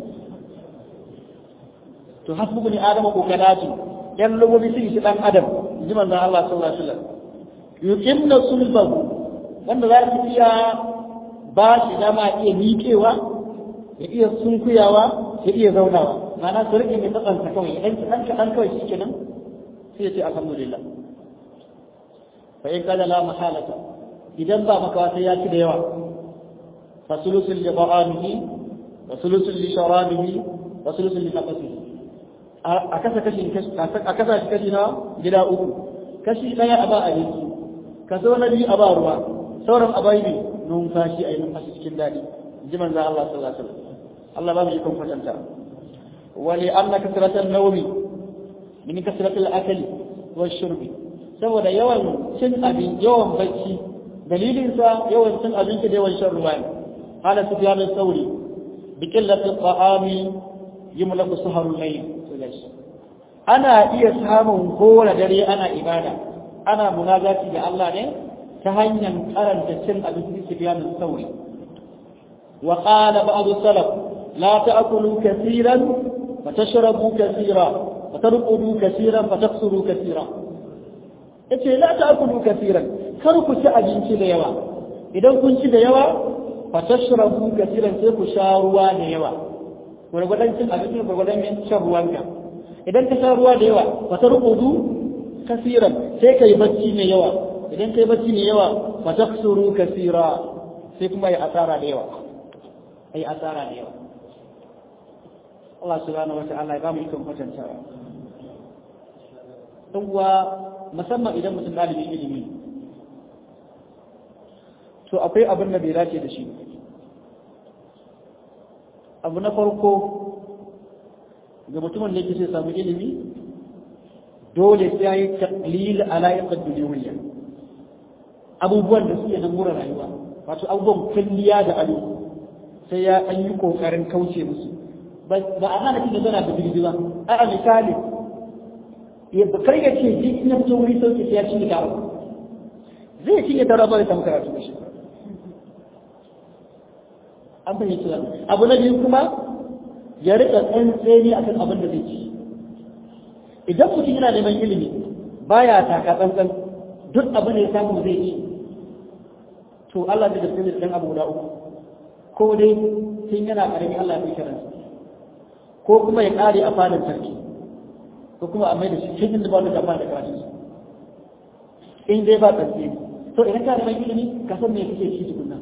S1: to hasbu ni adama ko kadatu yan lugobi sun shi dan adam ji manzon Allah sallallahu alaihi wasallam yuqimna sulbahu wanda za su iya ba shi dama iya miƙewa ya iya sunkuyawa ya iya zaunawa ma'ana su rike mai tsantsanta kawai idan dan kaɗan kawai shi kenan sai ce alhamdulillah fa in kada la mahalata idan ba maka sai ya ci da yawa fa sulusul li ta'amihi wa sulusul li sharabihi wa sulusul li nafsihi a kasa kashi a kasa shi kashi na gida uku kashi daya a ba abinci kaso na biyu a ba ruwa sauran a bai ne numfashi a yi numfashi cikin daɗi ji manzo Allah sallallahu alaihi wasallam Allah ba mu yi kwatanta wa li anna kasratan nawmi min kasratil akli wa shurbi saboda yawan cin abin yawan bacci dalilin sa yawan cin abinci da yawan shan ruwa qala sufyan al-thawri bi qillati at-ta'ami yumlaku saharul layl ana iya samun kowane dare ana ibada ana munajati da Allah ne ta hanyar karanta cin abinci sufyan al-thawri wa qala ba'd salaf la ta'kulu kaseeran wa tashrabu kaseeran wa tarqudu kaseeran fa taqsuru kaseeran yace la ta'kulu kaseeran kar ku ci abinci da yawa idan kun ci da yawa fa tashrabu kaseeran sai ku sha ruwa da yawa gurgudan cin abinci gurgudan min shan ruwanka idan ka sha ruwa da yawa fa tarqudu kaseeran sai kai bacci mai yawa idan kai bacci mai yawa fa taqsuru kaseera sai kuma yi asara da yawa ai asara da yawa Allah subhanahu wata'ala ya ba mu ikon kwatantawa dan uwa musamman idan mutum dalibin ilimi to akwai abin da bai dace da shi abu na farko ga mutumin da yake sai samu ilimi dole sai yayi taqlil ala'iq ad-dunyawiyya abubuwan da suke nan mura rayuwa wato abubuwan kulliya da ado sai ya an yi kokarin kauce musu ba a hana kike zana da bilbi ba a misali ya bakar ya ce ji ina fito wuri sauki sai ya cinye taro zai cinye taro ba da karatu da shi an fahimci wannan abu na biyu kuma ya rika tsantseni akan abin da zai ci idan mutum yana neman ilimi baya taka tsantsan duk abin da ya samu zai ci to Allah da gaske da dan abu guda uku ko dai tun yana karami Allah ya kira ko kuma ya kare a fadin sarki ko kuma a mai da shi cikin da ba da jama'a da karatu in dai ba tsantsi to idan ka neman ilimi ka san me kake ci tukunna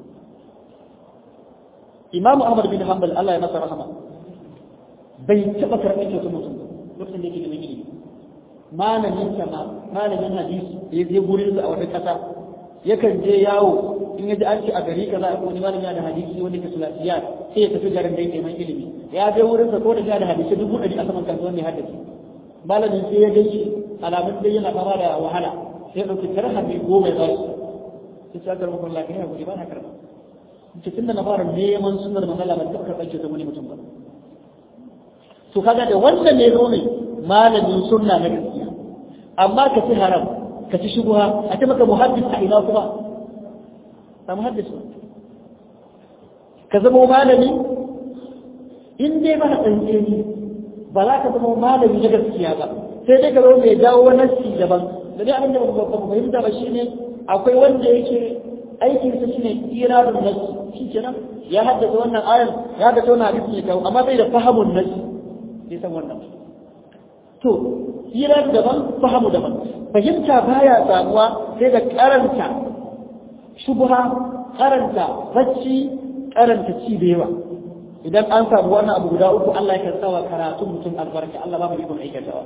S1: Imam Ahmad bin Hanbal Allah ya masa rahama bai taba karɓar kyautar mutum lokacin da yake da ilimi malamin sama malamin hadisi da ya je gurin sa a wata kasa yakan je yawo in yaji an ce a gari kaza a wani malami da hadisi wanda ke sulasiyat sai ya tafi garin da yake neman ilimi ya je wurin sa ko da da hadisi dubu ɗari a saman kasuwan ne hadisi malamin sai ya gaishe alamun dai yana fama da wahala sai ya ɗauki tarhami goma ya ba shi sai ya karɓi kun lafiya ya guri ba na karɓa cikin da na fara neman sunar manzala ban taɓa karɓar kyautar wani mutum ba to kaga da wannan ne zo ne malamin sunna na gaskiya amma ka ci haram ka ci shubha a ce maka muhaddis a ina kuma ba muhaddis ba ka zama malami in dai ba ka tsanke ni ba za ka zama malami na gaskiya ba sai dai ka zama mai jawo wani nasi daban da dai abin da ba ku fahimta ba shine akwai wanda yake aikin sa shine iradun nasi shi kenan ya haddace wannan ayar ya haddace wannan hadisi ne kawo amma bai da fahamun nasi sai san wannan to irad daban fahamu daban fahimta baya samuwa sai da karanta shubha karanta bacci karanta ci da yawa idan an samu wannan abu guda uku Allah ya karsawa karatun mutum albarka Allah ba mu ikon aikatawa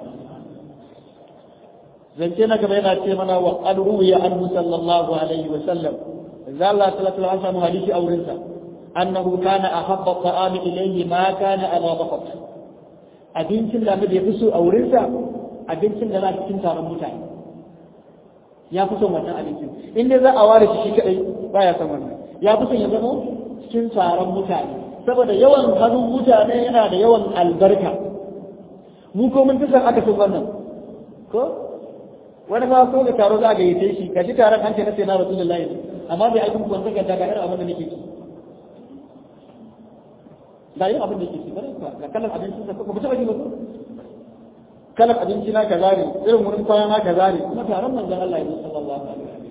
S1: zance na gaba yana ce mana wa qad ruwiya anhu sallallahu alaihi wa sallam إذا الله صلى الله عليه وسلم حديث أورنسا أنه كان أحب الطعام إليه ما كان على بطط أبين سن لما يفسو أورنسا أبين سن لما تنسى رموتاي يا فسو متى أبين سن إن ذا أوارث شيء كأي بايا سمعنا يا فسو يزمو تنسى رموتاي saboda yawan hannun mutane yana da yawan albarka mu ko mun tsaka aka san wannan ko wani ma ko da taro za ga yi shi kaji taron an ce na sai na rasulullahi amma bai aikin kuwan saka daga irin abin da nake ci da yin abin da yake ci bari ga kalan abincin sa ko mutum ba kalan abinci na kaza ne irin wurin kwana na kaza ne kuma taron manzon Allah ya sallallahu alaihi wasallam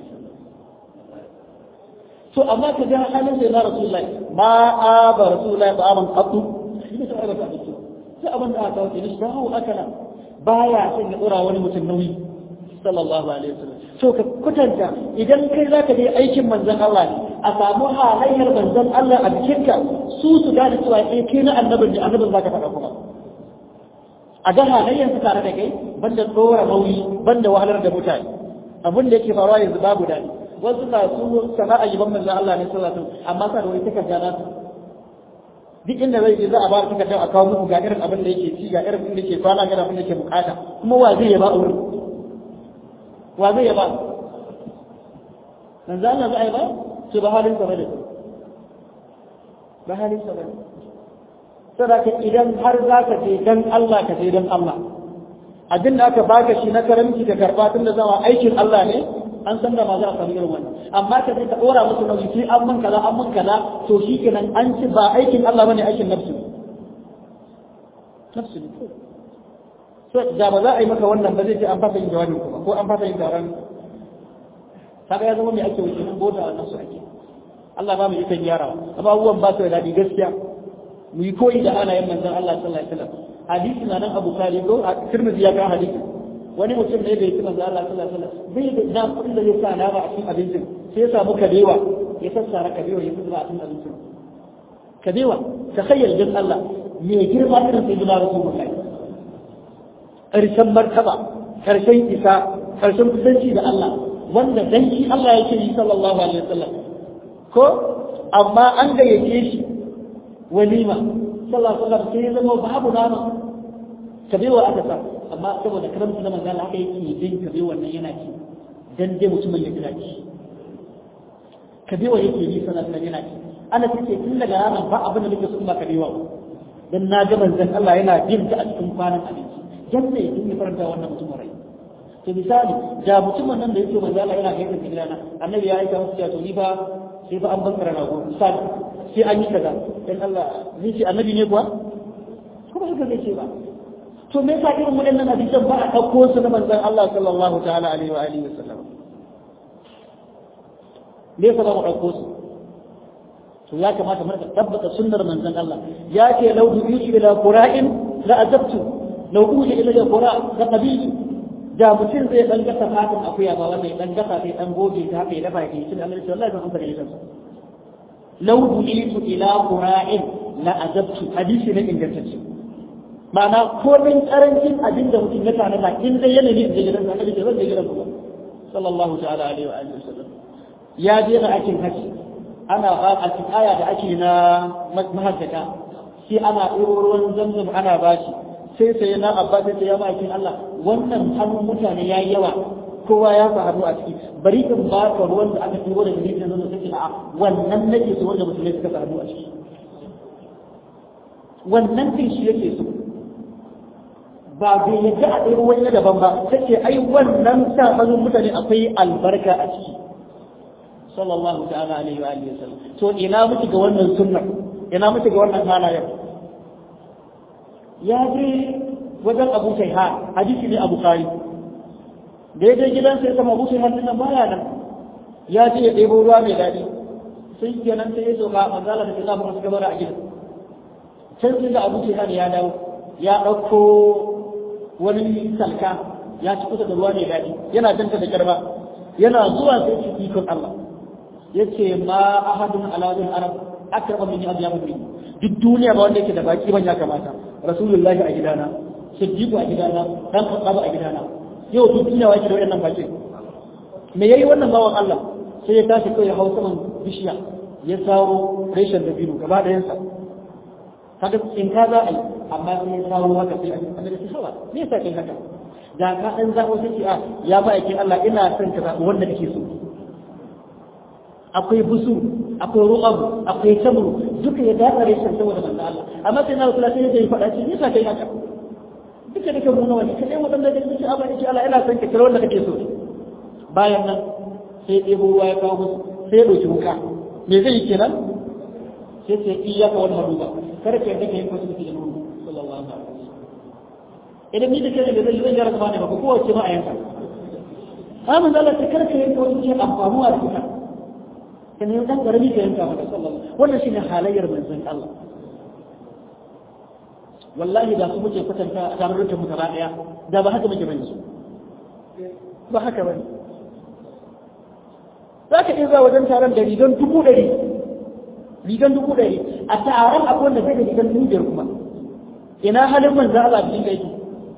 S1: to amma ka ga halin da na rasulullahi ma aba rasulullahi ba aban qattu shi ne sai ba abinci sai abin da aka wuce ne shi hawo akala baya son ya dora wani mutum nauyi sallallahu alaihi wasallam so ka kutanta idan kai zaka je aikin manzon Allah ne a samu halayyar manzon Allah a cikinka su su gane cewa eh kai na annabin ne annabin zaka faɗa kuma a ga halayyar su tare da kai banda tsora nauyi banda wahalar da mutane abin da yake faruwa yanzu babu dadi wasu na su sana'a yiban manzon Allah ne sallallahu alaihi wasallam amma sa da wani takarda na duk inda zai je za a ba ka takarda a kawo muku ga irin abin da yake ci ga irin abin da yake kwana ga abin da yake bukata kuma wa zai yaba a wurin wa zai yaba manzo Allah zai ba to ba halin sa bane ba halin sa bane saboda idan har za ka je dan Allah ka je dan Allah abin da aka baka shi na karamci ka karba tun da zama aikin Allah ne an san da ma za a samu irin wannan amma ka sai ka dora musu nauyi sai an mun kaza an mun kaza to shikenan an ci ba aikin Allah bane aikin nafsu nafsu ne so da ba za a yi maka wannan ba zai ce an fasa yin jawabi kuma ko an fasa yin taron kaga ya zama mai ake wuce nan bota wannan su ake Allah ba mu yi kan yarawa amma abubuwan ba su da daɗi gaskiya mu yi koyi da halayen manzon Allah sallallahu alaihi wasallam hadisi na nan Abu Talib ko Tirmidhi ya kawo hadisi wani mutum ne bai ci manzon Allah sallallahu alaihi wasallam bai da na kudin da zai sa na ba a cikin abincin sai ya samu kabewa ya sassara kabewa ya zuba a cikin abincin kabewa ta khayyal din Allah me girma irin sai da Rasulullahi karshen martaba karshen isa karshen kusanci da Allah wanda dan shi Allah yake yi sallallahu alaihi wasallam ko amma an gayyace shi walima sallallahu alaihi wasallam sai zama babu nama kabewa aka sa amma saboda karamci na manzo haka yake din kabewa nan yana ci dan dai mutumin ya kira ci kabewa yake yi sanan nan yana ci ana take tun daga ranar ba abin da nake so ba kabewa dan na ga manzon Allah yana jin ta a cikin kwanan abinci janna ya dinga faranta wannan mutum rai to misali da mutumin nan da yake manzo Allah yana kai kan gidana annabi ya aika masa cewa to ni fa sai fa an bankara rago sai sai an yi kaza dan Allah zai ce annabi ne kuwa kuma haka zai ce ba to me yasa irin wadannan hadisan ba a dauko su na manzon Allah sallallahu ta'ala alaihi wa alihi wasallam me yasa ba mu dauko su to ya kamata mu tabbata sunnar manzon Allah ya ce law du'itu ila qura'in la azabtu law uji ila qura' la qabiltu da mutum zai dan gasa fatan akuya ba wanda ya dan gasa sai dan goge ta haka ya dafa ya ci Allah ya wallahi ban amfani da shi law du'itu ila qura'in la azabtu hadisi ne ingantacce ma'ana ko min karancin abin da mutum ya tana da in dai yana ne da gidan sa da zai gidan ku sallallahu ta'ala alaihi wa alihi wasallam ya je na akin haji ana ba a cikin aya da ake na mahaddata sai ana ɗoro ruwan zamzam ana bashi sai sai na abba sai ya ba kin Allah wannan hannun mutane yayi yawa kowa ya fa hannu a ciki bari in ba ka ruwan da aka turo daga gidan nan sai a wannan nake so wanda musulmai suka sa hannu a ciki wannan din shi yake so ba bai yadda a ɗaya ruwan na daban ba sai ai wannan sa hannun mutane akwai albarka a ciki sallallahu ta'ala alaihi wa alihi wasallam to ina muke ga wannan sunna ina muke ga wannan halayen ya je wajen Abu Tayha hadisi ne Abu Bukhari da ya je gidan sai sama Abu Tayha din baya nan ya je ya ɗebo ruwa mai daɗi sai kenan sai ya zo ga manzala da Allah mu gabara a gidan sai sai da Abu Tayha ya dawo ya ɗauko wani salka ya ci kusa da ruwa mai daɗi yana danta da karba yana zuwa sai ci ikon Allah yace ma ahadun ala zin arab akrama min abyam min duk duniya ba wanda yake da baki ban ya kamata rasulullahi a gidana siddiqu a gidana dan khataba a gidana yau duk duniya wake da wannan baki me yayi wannan bawan Allah sai ya tashi kai hausa man bishiya ya saro reshen da biyu gaba da yansa kaga in ka za a yi amma sai ya saro haka sai annabi sai hawa me yasa kai haka da ka dan zabo sai a ya ba yake Allah ina son ka zabi wanda kake so akwai busu akwai ru'abu akwai tamru duka ya dafa reshen saboda manzo Allah amma sai na kula sai ya faɗa shi yasa kai haka duka da kuma wani kai wadanda da kake Allah yake Allah ina son ka kira wanda kake so bayan nan sai ɗebo ruwa ya kawo musu sai ya ɗauki wuka me zai yi kenan sai sai iyaka wal maruba kada ka yadda kai ko su da nuru sallallahu alaihi wasallam idan ni da kai da zai yara zama ne ba ko wace ma a yanka amma Allah ta karka yanka wani ke amfanuwa da ita kan yau dan garbi ka yanka maka sallallahu wannan shine halayyar manzon Allah wallahi da su muke kwatanta tarurrukan mu gaba daya da ba haka muke bane su ba haka bane zaka iya zuwa wajen taron da rigan dubu ɗari rigan dubu ɗari a taron akwai wanda zai da rigan dubu biyar kuma ina halin manzon Allah cikin gaiki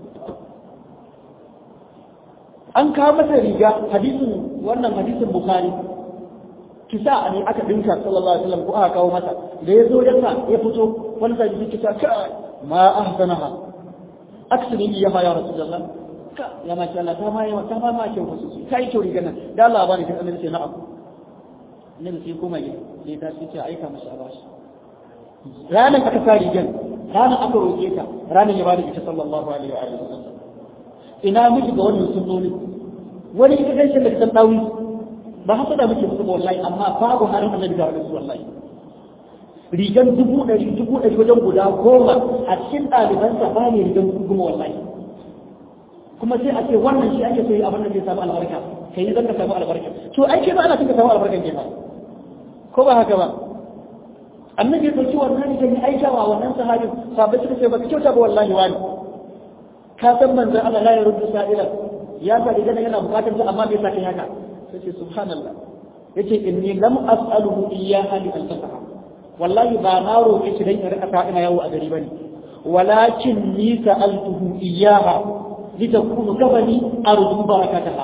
S1: an kawo masa riga hadisin wannan hadisin Bukhari kisa ne aka dinka sallallahu alaihi wasallam ko aka kawo masa da ya zo yasa ya fito wani sai yake ta ka ma ahsanaha aksini ya ya rasulullah ka ya ma Allah ta ma yawa ta ma ma kyau sosai kai kyau riga nan da Allah bani ka annabi sai na'am annabi sai kuma yi sai ta ce aika masa abashi ranan aka sa rigan ranan aka roke ta ranan ya bada ita sallallahu alaihi wa alihi wasallam ina miki ga wannan sunnoni wani ka gaishe da kan dawi ba haka da muke musu wallahi amma babu harin annabi da rasul wallahi rigan dubu ɗari dubu ɗari wajen guda goma a cikin ɗalibansa ba ne rigan dubu goma wallahi kuma sai a ce wannan shi ake so yi abin da zai samu albarka kai ne zan ka samu albarka to ai ke ba ana cin ka samu albarkan ke ba ko ba haka ba annabi ya dauki wannan rigan ya aika wa wannan sahabi sahabbai suka ce ba ka kyauta ba wallahi wani ka san manzon Allah la yaruddu sa'ila ya sa rigan yana bukatar ta amma bai sa kai haka sai subhanallah yace inni lam as'aluhu iyyaha li al-fasaha wallahi ba na roƙe shi dan in rika ta ina yawo a gari bane walakin ni sa'altuhu iyyaha li takunu kabani arju barakataha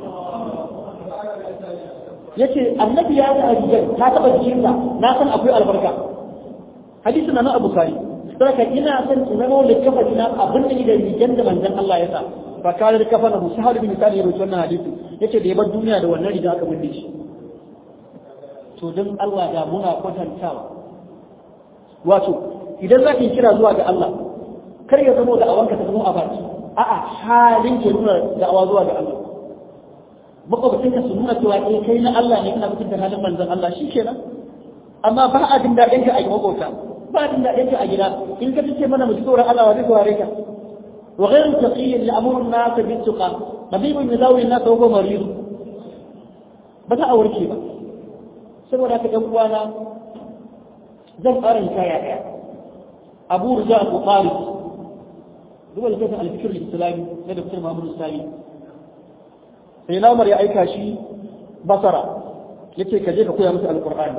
S1: yace annabi ya ga rigar ta taba jikinsa na san akwai albarka hadisi na Abu Bukhari saka ina san in zama da kafa ina abin da da rigar da manzon Allah ya sa fa kala da kafa na Sahal bin Sa'id ya rawaito wannan hadisi yace da ya bar duniya da wannan riga aka binne shi to dan Allah da muna kwatantawa wato idan za ki kira zuwa ga Allah kar ya zama da awanka ta zama a baki a'a halin ke nuna da'awa zuwa ga Allah makwabcin ka su nuna cewa eh kai na Allah ne kana mutunta halin manzon Allah shikenan amma ba a jin daɗin ka a makwabta ba a jin daɗin ka a gida in ka tace mana mu tsoron Allah wa zai saurare ka wa ghayru taqiyyin ya'muru an-nas bit-tuqa tabibun yudawi an-nas wa huwa marid ba za a warke ba saboda ka ɗan uwana zan fara hikaya ɗaya abu rija al-bukhari duba littafin al-fikr al-islami na dr muhammad sani sai na umar ya aika shi basara yace ka je ka koya musu al-qur'ani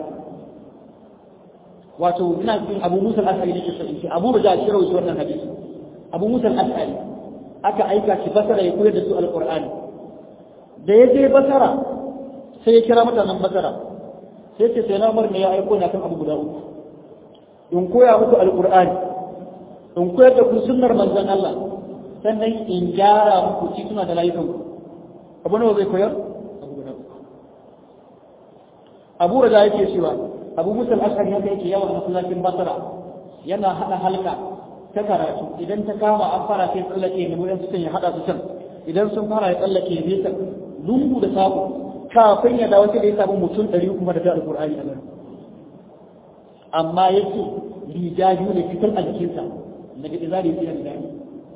S1: wato ina cikin abu musa al-ashari ne ke sai abu rija shi rawaito wannan hadisi abu musa al-ashari aka aika shi basara ya koyar da su al-qur'ani da ya je basara sai ya kira mutanen basara sai ce sai na umar ne ya aiko na kan abu guda uku in koya muku alqur'ani in koyar da ku sunnar manzon Allah sannan in gyara muku tituna da layukan ku abu ne zai koyar abu guda uku abu raja yake cewa abu musa al-ashari haka yake yawan masallacin basra yana hada halka ta karatu idan ta kama an fara sai tsallake ne mu yan su ya hada su can idan sun fara ya tsallake ne ta lungu da sabo kafin ya dawo sai da ya samu mutum ɗari kuma da ta alƙur'ani a nan amma yake riga biyu ne fitar a jikinsa daga izari ya tsira da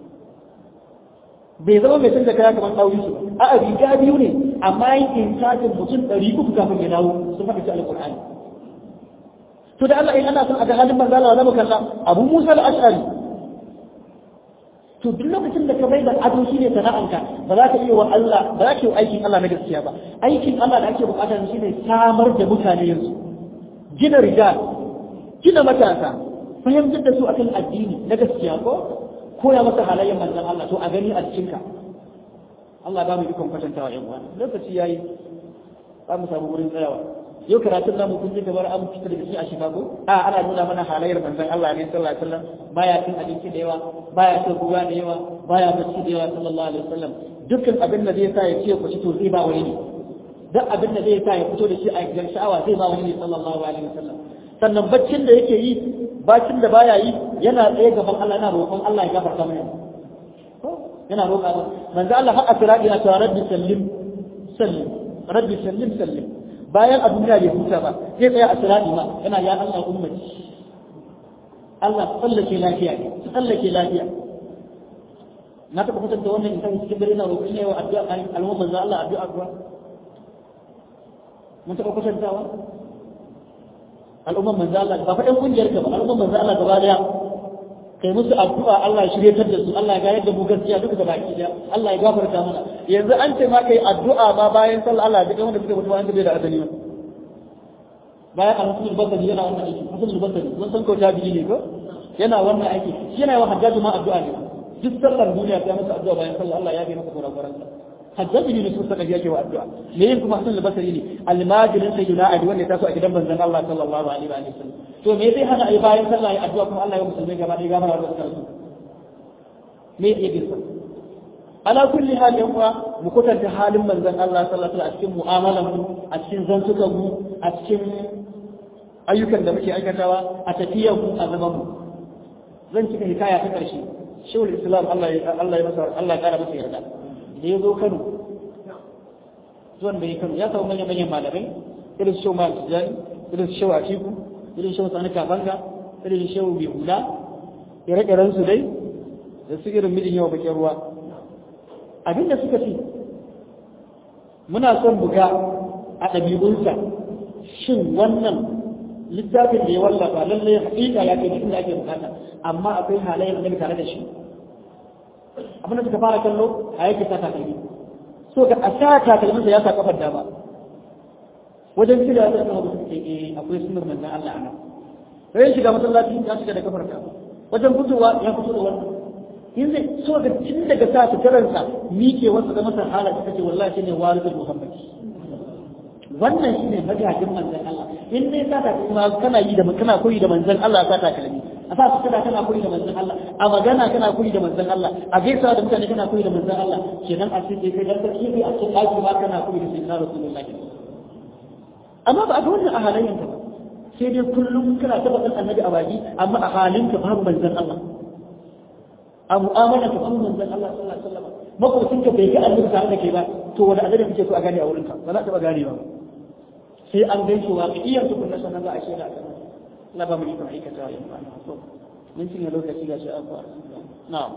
S1: bai zama mai canza kaya kamar ɗauri su ba a riga biyu ne amma yin cajin mutum ɗari uku kafin ya dawo sun faɗi ta alƙur'ani to da Allah in ana son a ga halin manzala wa zama kalla abu musa al-ash'ari to duk lokacin da ka bai da ado shi ne sana'anka ba za ka iya wa Allah ba za ka yi aikin Allah na gaskiya ba aikin Allah da ake bukata shi ne samar da mutane yanzu gina rijal gina matasa fahimtar da su akan addini na gaskiya ko koya masa halayen manzon Allah to a gani a cikinka Allah ba mu ikon kwatantawa yan uwa lokaci yayi za mu samu wurin tsayawa yau karatun namu kun ji kamar an fitar da shi a shiga ko a ana nuna mana halayyar manzon Allah ne sallallahu alaihi wasallam baya cin abinci da yawa baya cin ruwa da yawa baya bacci da yawa sallallahu alaihi wasallam dukkan abin da zai sa ya ce ku ci to zai ba wani ne duk abin da zai sa ya fito da shi a gidan sha'awa zai ba wani ne sallallahu alaihi wasallam sannan baccin da yake yi baccin da baya yi yana tsaye gaban Allah yana roƙon Allah ya gafarta mana yana roƙa ba manzo Allah har asiradi na cewa rabbi sallim sallim rabbi sallim sallim bayan a duniya bai huta ba zai tsaya a sirati ma yana ya Allah ummati Allah tsallake lafiya ne tsallake lafiya na taɓa fitar da wannan insan cikin dare na roƙon yawa addu'a al'umma manzo Allah addu'a kuwa mun taɓa kwatantawa al'umma manzo Allah ba fa ɗan kungiyar ka ba al'umma manzo Allah gaba daya kai musu addu'a Allah ya shirye da su Allah ya gayar da mu gaskiya duka da baki daya Allah ya gafarta mana yanzu an ce ma kai addu'a ma bayan sallah Allah duk wanda suka mutu bayan bai da asali bayan al-Hasan al-Basri yana wannan aiki Hasan al-Basri mun san ko tabi'i ne ko yana wannan aiki shi yana wa Hajjaj ma addu'a ne duk sallar duniya ta masa addu'a bayan sallah Allah ya bi masa kurakuran sa Hajjaj ne su saka yake wa addu'a me yin kuma Hasan al-Basri ne al-majirin sayyidina Ali wanda ya taso a gidan manzon Allah sallallahu alaihi wa sallam to to me zai hana ai bayan sallah ya addu'a kuma Allah ya musulmai gaba ɗaya gafara da su me yake bisa ala kulli hal yan uwa mu kwatanta halin manzon Allah sallallahu alaihi wasallam a cikin mu'amalan mu a cikin zantukan mu a cikin ayyukan da muke aikatawa a tafiyar mu a zaman mu zan cika hikaya ta karshe shehul islam Allah ya Allah ya masa Allah ya kara masa yarda da ya zo Kano zuwan da ya Kano ya samu manyan manyan malamai irin shehu Malik Tijani irin shehu Atiku irin shehu Sani Kafanga irin shehu Bihula ya rage ransu dai da su irin mijin yawa bakin ruwa abinda suka ce muna son buga a ɗabi'unsa shin wannan littafin da ya wallafa lallai haƙiƙa ya kai cikin da ake bukata amma akwai halayen da tare da shi abinda suka fara kallo a yake sa takalmi so ga a sa takalminsa ya sa kafar dama wajen shiga da sama da suke eh akwai sunan manzon Allah ana sai shiga masallaci ya shiga da kafar dama wajen fitowa ya fito da wannan in zai so ga tun daga sa fitaransa miƙe wasu da masa hala ta ce wallahi shine warisul muhammad wannan shine magajin manzon Allah in dai ka ta kuma kana yi da kana koyi da manzon Allah ka ta kalmi a sa su kana kana koyi da manzon Allah a magana kana koyi da manzon Allah a gaisa da mutane kana koyi da manzon Allah kenan a cikin kai dan sarki kai a cikin ɗaki ma kana koyi da sayyidina rasulullahi amma ba a ga wannan a halayen ka sai dai kullum kana tabbatar annabi a baki amma a halin ka babu manzon Allah a mu'amala ka babu manzon Allah sallallahu alaihi wasallam makwabcin ka bai ga annabi tare da kai ba to wani adadin kake so a gane a wurin ka ba za ka ba gane ba sai an gaishe wa kiyan su kunna sanan za a shela a kan Allah ba mu yi kan aikata ya ba so mun cinye lokaci ga shi abuwa na'am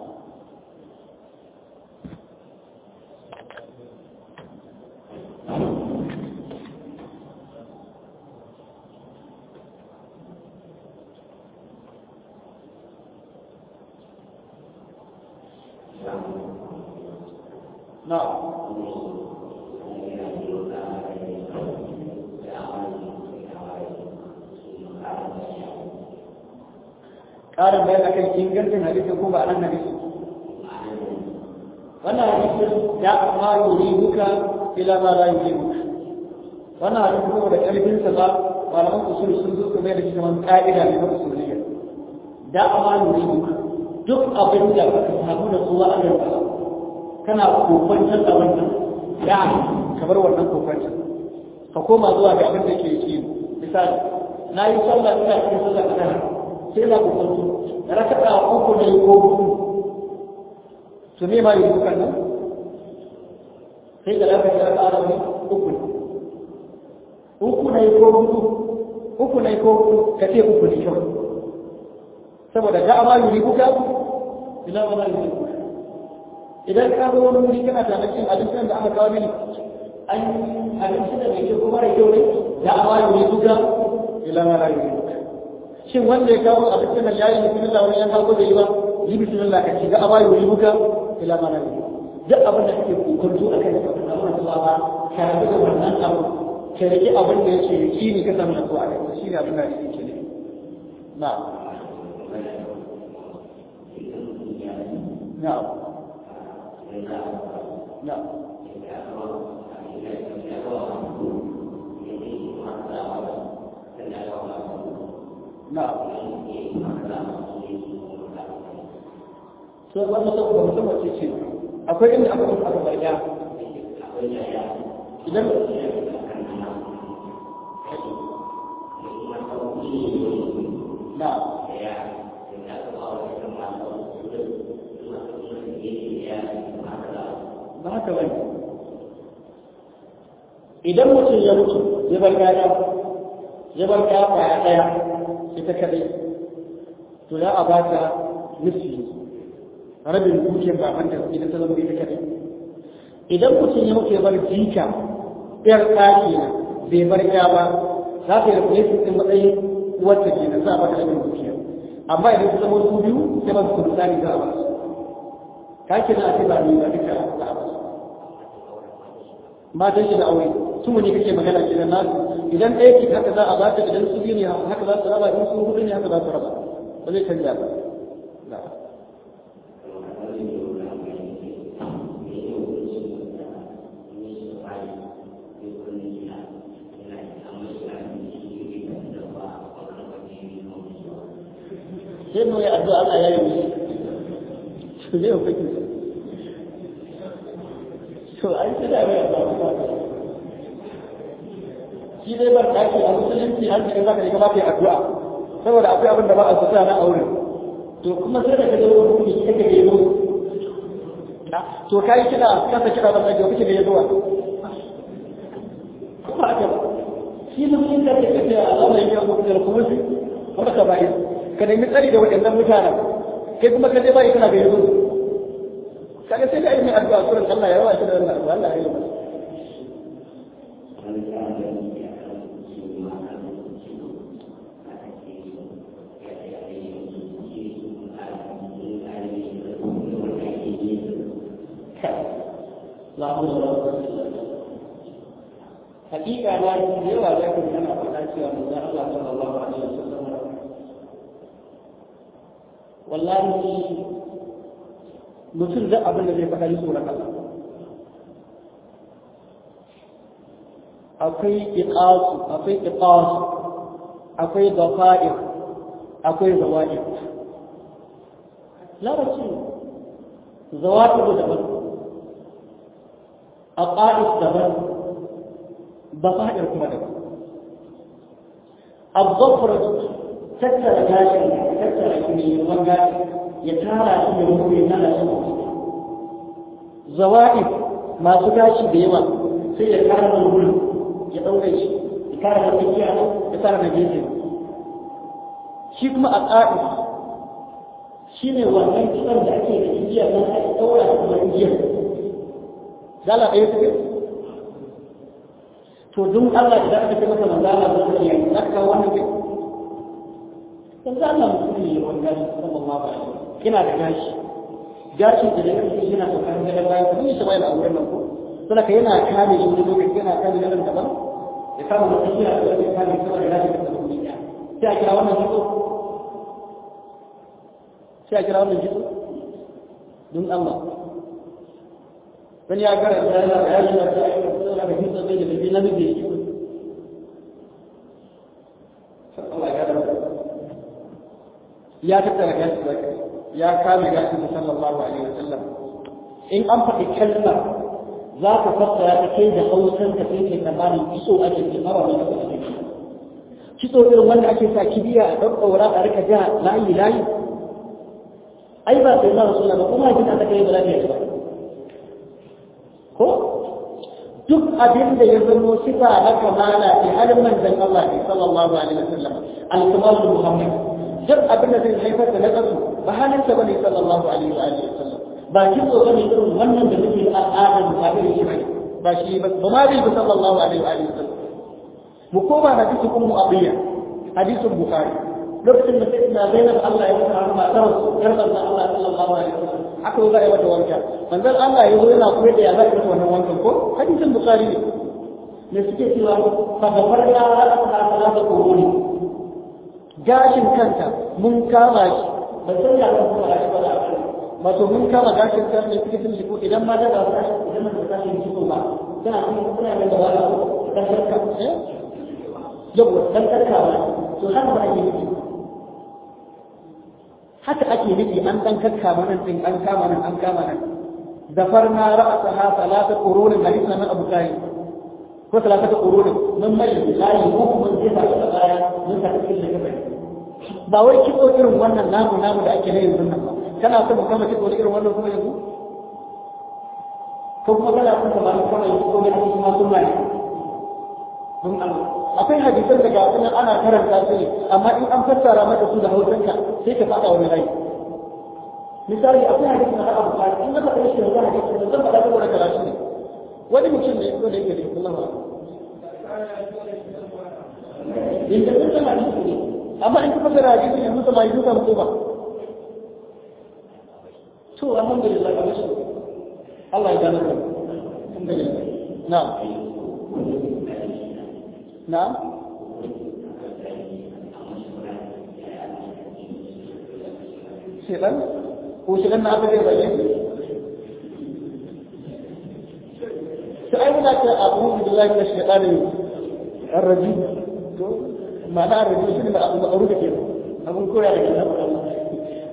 S1: na'am ƙarin bayan akan ingancin hadisin ko ba a nan hadisin wannan hadisin ya amma yuri duka ila ma la yuri duka wannan hadisin kuma da ƙarfin sa ba malaman usul sun zo kuma da shi kamar ƙa'ida ne na usuliyya da amma yuri duka duk abin da ka samu da tsuwa a gaba kana kokwantar da wannan ya kamar wannan kokwantar ka koma zuwa ga abin da ke yi misali na yi sallah ina cikin sallah ta sai na kokwanto raka'a uku ne ko hudu to me ma yi dukan nan sai da lafiya ta ƙara ne uku ne uku ne ko hudu uku ne ko hudu ka ce uku ne kyau saboda ga ma yi duka ila ma yi duka idan ka zo wani wuri kana tare cin abincin da aka kawo mini an abincin da mai kyau kuma da kyau ne da ma yi duka ila ma yi duka shin wanda ya kawo abincin da yayi bismillah wani yan kawo da yi ba yi bismillah ka ci ga abayi wani buga ila mana ne duk abin da kake kokonto akan da kuma Allah subhanahu ka rabu da wannan abu ka rike abin da yake yi ne ka samu nasuwa a kai shine abin da yake ne na na na نعم so wannan sai ba mutum wace ce akwai inda aka aka bayyana idan na ba haka bane idan mutum ya mutu ya bar gaya ya bar gaya kwaya daya ita kadai to ya a bata nufi rabin dukiyar baban da idan ta zama ita kadai idan mutum ya mutu ya bar jika ɗayar ɗaki na bai bar ya ba za ta yi rufe su ɗin matsayin wata ke na za a bata rabin dukiyar amma idan su zama su biyu sai ba su kuma tsari za a ba su kake na ake ba ni ba duka za a ba su matan shi da aure su ne kake magana kenan nasu idan ɗaya ke haka za a ba ta idan su biyu ne haka za su raba in su hudu ne haka za su raba ba zai canja ba sai mu yi addu'a Allah ya yi mishi to zai fake to ai sai da mai addu'a shi dai bar daki a musulunci har sai zaka yi gaba kai addu'a saboda akwai abin da ba a tsaya na aure to kuma sai da kaje wurin kuma kike ga yabo to kai kina kasa kira ba sai kike ga yabo kuma aka ba shi mutum da kake ce Allah ya yi muku da kuma shi wanda ka bai ka nemi tsari da waɗannan mutanen kai kuma ka je bai kana ga yabo kaga sai da yi mai addu'a suran Allah ya rawa shi da wannan Allah ya yi masa hakika na da yawa da kan yana faɗa cewa manzo Allah sallallahu alaihi wasallam wallahi mutum da abin da zai faɗa ni tsoron Allah akwai iqas akwai iqas akwai dafa'ir akwai zawa'ir larabci zawa'ir daban aqaid daban ضفائر كما ده الظفر تكسر جاشي تكسر كمية وانجا يتارى في يوم ينالا سمو زوائد ما سكاشي بيوان سيئة كارم الغل يتوغيش يكارم الكيكيا يتارم الجيزي شكما أقائد شيني وانجا كتر دعكي الكيكيا ناسا يتورا كما الجيزي قال ايه to dun Allah idan aka ce maka manzo Allah sallallahu alaihi wasallam zaka wannan ke manzo Allah mutum ne wanda sallallahu alaihi wasallam kina da gashi gashi da da yake yana kokarin da bayan kuma shi bayan auren nan ko sai ka yana kame shi da lokaci yana kame nan daban ya kama mutum yana da kame kame kuma da gashi da duniya sai a kira wannan jiko sai a kira wannan jiko dun Allah dan ya karanta yana da yaji da sai da hinta da da na da shi Allah ya karanta ya tattara gashi da ya kame gashi da sallallahu alaihi wasallam in an faɗi kalmar za ka fassara ta kai da hausan ka sai kai tsammanin kiso ake ce ba wani da ake kiso irin wanda ake sa kibiya a ɗaukawara a rika ja layi layi ai ba sai na rasulullah ba kuma kina ta kai ba lafiya ba ko duk abin da ya zama sifa na kamala fi halin manzon Allah sallallahu alaihi wasallam al-kamal Muhammad duk abin da zai haifar da nakasu ba halin sa bane sallallahu alaihi wa alihi wasallam ba kitso bane irin wannan da muke al'adar mu kafin shi bane ba shi ba ba ma bai sallallahu alaihi wa alihi wasallam mu koma hadisi ummu abiya hadisin bukhari lokacin da sai na zainab Allah ya fara har matar yarda Allah sallallahu alaihi wasallam aka zo ga wata wanka manzon Allah ya zo yana koyar da ya zai mata wannan wankan ko hadisin bukhari ne ne suke cewa fa gafarna ra'ata salatu quruni gashin kanta mun kama shi ban san ya ga kuma shi ba da wato mun kama gashin kanta ne suke tun ko idan ma da ba gashi idan ma da gashin ko ba kana kuma kuna da wala dan karka eh yau dan karka ba to haka ba ake yi haka ake nufi an dan kakkama nan din an kama nan an kama nan zafarna ra'saha salata qurun hadisi na Abu Sa'id ko salata qurun mun mai layi ko mun je da baya mun ta cikin da kai ba wai kitso irin wannan namu namu da ake na yanzu nan ba kana so mu kama kitso irin wannan kuma yanzu ko kuma kana so ka ba mu kama kitso ne kuma sunna ne mun Allah akwai hadisan da ga sunan ana karanta su ne amma in an fassara maka su da hausanka sai ka faɗa wani rai misali akwai hadisin da Abu Bakar in ka faɗa shi da hadisin da zan faɗa saboda karatu ne wani mutum ne ko da yake da Allah ba in da sun hadisi ne amma in ka fassara hadisin yanzu sama yi duka mutu ba to alhamdulillah ka shi Allah ya gane ka alhamdulillah na'am نعم شغل وشغل نعم غير ذلك سألنا أعوذ بالله من الشيطان الرجيم معنى الرجيم شنو أقول أقول كذا أقول كذا كذا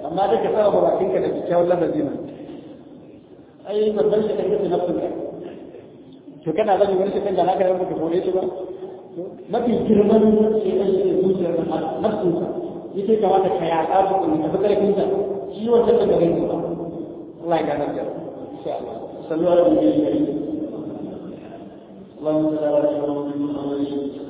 S1: amma da ka saba bakinka da kyakkyawar lafazi nan ai babban shi kake da nafsu to kana zama wani shi kan da naka yau ka kore shi ba mafi girman shi ne shi zuciyar nafsu yake kamata ka yaƙa su ne ka fitar kinta shi wannan da gare ni Allah ya gana da insha Allah sallallahu alaihi wa sallam اللهم صل على محمد